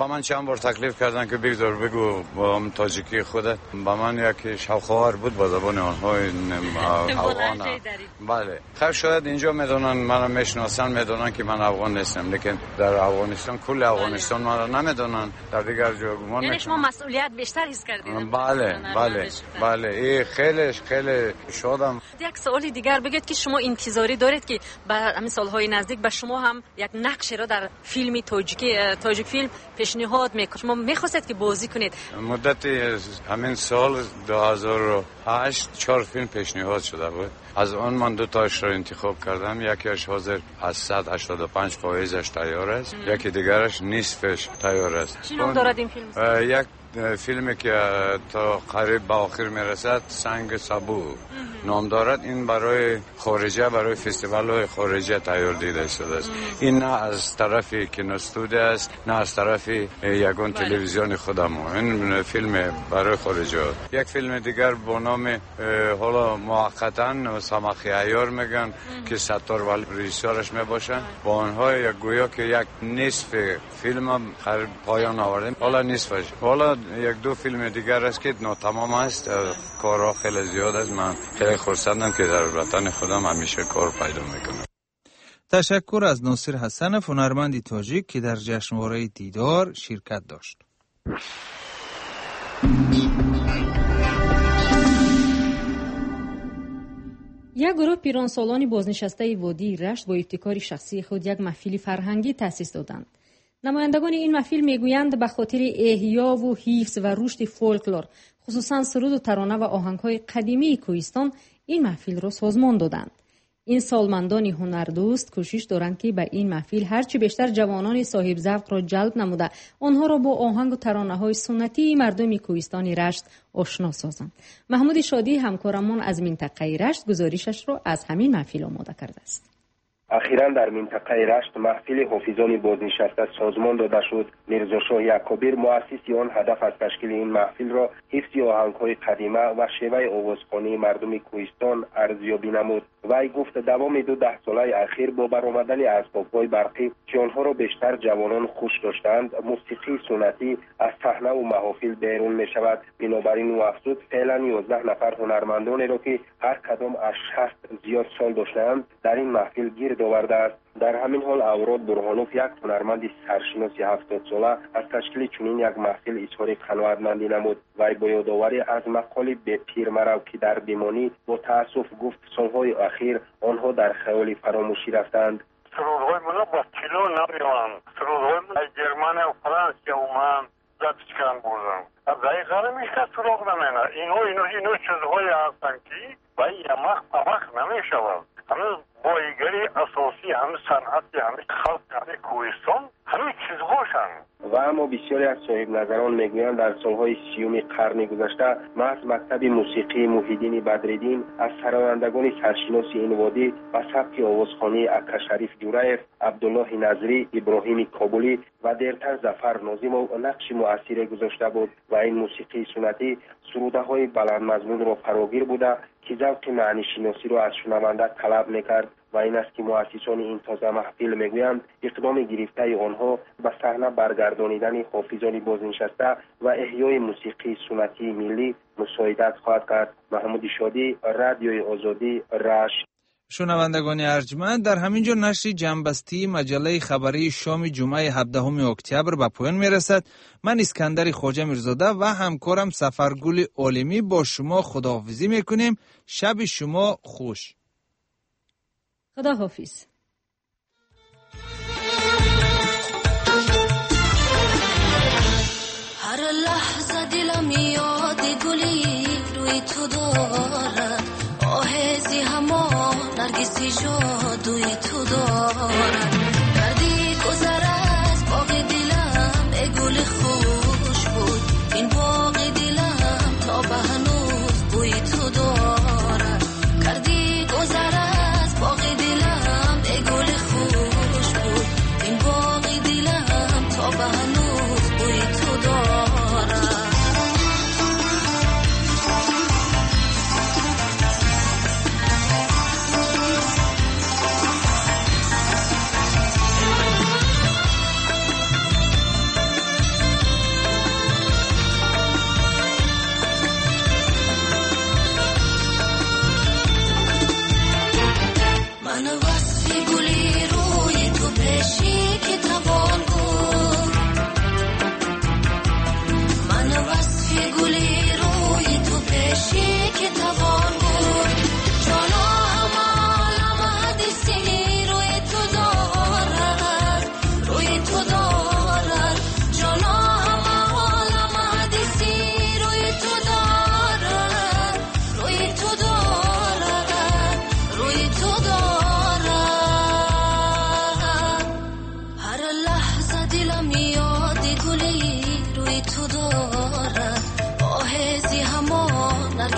K: با من چند بار تکلیف کردن که بگذار بگو با هم تاجیکی خودت. با من یک شوخوار بود با زبان آنهای افغان. بله خب شاید اینجا میدونن منو میشناسن، میدونن که من افغان نیستم، لیکن در افغانستان کل افغانستان منو نمیدونن، در دیگر جا گمان
Y: یعنی شما مسئولیت بیشتر حس کردید.
K: بله این خیلی شادم.
Y: یک سوالی دیگر بگید که شما انتظاری دارید که با همین سالهای نزدیک به شما هم یک نقشی را در فیلم تاجیک فیلم پیشنهاد میکنید، شما میخواستید که بازی کنید؟ مدت همین سال 2008 4 فیلم پیشنهاد شده بود، از آن من 2 تاش را انتخاب کردم. یکیش حاضر از 185 فایزش تیار است، یکی دیگرش نصفش تیار است. چی نام دارد این فیلم؟
K: یک فیلمی که تا قریب به آخر میرسد سنگ سبو نام دارد. این برای خارجه، برای فستیوال خارجه تیار دیده شده است. این نه از طرف کینوستودیو است نه از طرف یگان تلویزیون خودم. این فیلم برای خارجه. یک فیلم دیگر با نام حالا موقتا سماخی عیار میگن که ستار ولی رژیسورش میباشن، با آنها یک گویا که یک نصف فیلم قریب پایان آورده، حالا نصفش. حالا 1-2 فیلم دیگر است که ناتمام است، کارها خیلی زیاد است. من خیلی خرسندم که در وطن خودم همیشه کار پیدا میکنم.
B: تشکر از ناصر حسنف، هنرمند تاجیک که در جشنواره دیدار شرکت داشت.
C: یک گروه پیرانسالان بازنشسته وادی رشت با ابتکار شخصی خود یک محفل فرهنگی تأسیس دادند. نمایندگان این محفل میگویند به خاطر احیا و حفظ و رشد فولکلور، خصوصا سرود و ترانه و آهنگ‌های قدیمی کوهستان، این محفل را سازمان دادند. این سالمندان هنردوست کوشش دارند که به این محفل هرچی بیشتر جوانان صاحب ذوق را جلب نموده آنها را با آهنگ و ترانه‌های سنتی مردم کوهستان رشت آشنا سازند. محمود شادی همکارمان از منطقه رشت گزارشش را از همین محفل آماده کرده است.
L: اخیراً در منطقه رشت محفل حافظان بازنشسته سازمان داده شد. میرزا شاه یعقوبی مؤسس آن هدف از تشکیل این محفل را حفظ آهنگ‌های قدیمی و شیوه آوازخوانی مردم کوهستان ارزیابی نمود. وی گفت دوام 10 ساله اخیر با برآمدن اسباب‌های برقی که آنها را بیشتر جوانان خوش داشتند، موسیقی سنتی از صحنه و محافل بیرون می‌شود. بنابراین او افزود فعلا 11 نفر هنرمندانی را که هر کدام از 60 زیاد سال داشتند در این محفل گرد آورده است. در همین حال اوراد برهانوف، یک هنرمند سرشناس 70 ساله، از تشکیل چنین یک محفل اظهار قناعتمندی نمود. وی با یادآوری از مقال به پیر مرو که در بیماری با تأسف گفت سالهای اخیر آنها در خیال فراموشی رفتند.
M: سرودهای من با کیلو نمیوان، سرودهای من از جرمنی و فرانسه و من زدش کن بودم. از دقیقه میشه سراغ نمینه. اینو چیزهایی هستن که باید یمخ پمخ نمیشود. همه بایگری اساسی، همه صنعتی، همه خلق، همه کوهستان، همه چیز باشن.
L: و اما بسیاری از صاحب نظران میگویند در سالهای 30 قرن گذشته محض مکتب موسیقی محیدین بدرالدین از سرآیندگان سرشناس این وادی و سبک آوازخوانی اکا شریف جورایف، عبدالله نظری، ابراهیم کابلی و دیرتر ظفر ناظم نقش مؤثری گذاشته بود و این موسیقی سنتی سروده های بلند مضمون را فراگیر بوده که ذوق معنی شناسی را از شنونده طلب میکرد. و این است که مؤسسان این تازه محفل میگویند اقدام گرفته آنها به صحنه برگردانیدن حافظان بازنشسته و احیای موسیقی سنتی ملی مساعدت خواهد کرد. محمود شادی، رادیوی آزادی، رشت.
B: شنوندگان ارجمند، در همینجا نشر جنبستی مجله خبری شام جمعه 17 اکتبر به پایان میرسد. من اسکندر خواجه میرزاده و همکارم سفرگل عالمی با شما خداحافظی میکنیم. شب شما خوش.
C: خدا حافظ.
N: هر لحظه دلم یاد گلی روی تو دارد، آهزی همان نرگسی جادوی تو دارد. کردی گذر از باغ دلم ای گل خوش بود، این باغ دلم تا به هنوز بوی تو دارد. کردی گذر از باغ دلم ای گل خوش بود، این باغ دلم تا به هنوز بوی تو دارد.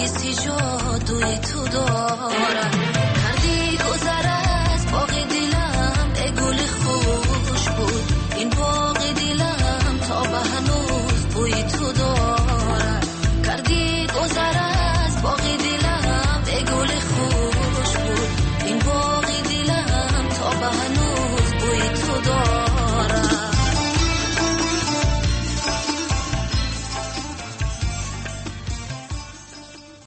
N: نرگسی جادوی تو دارد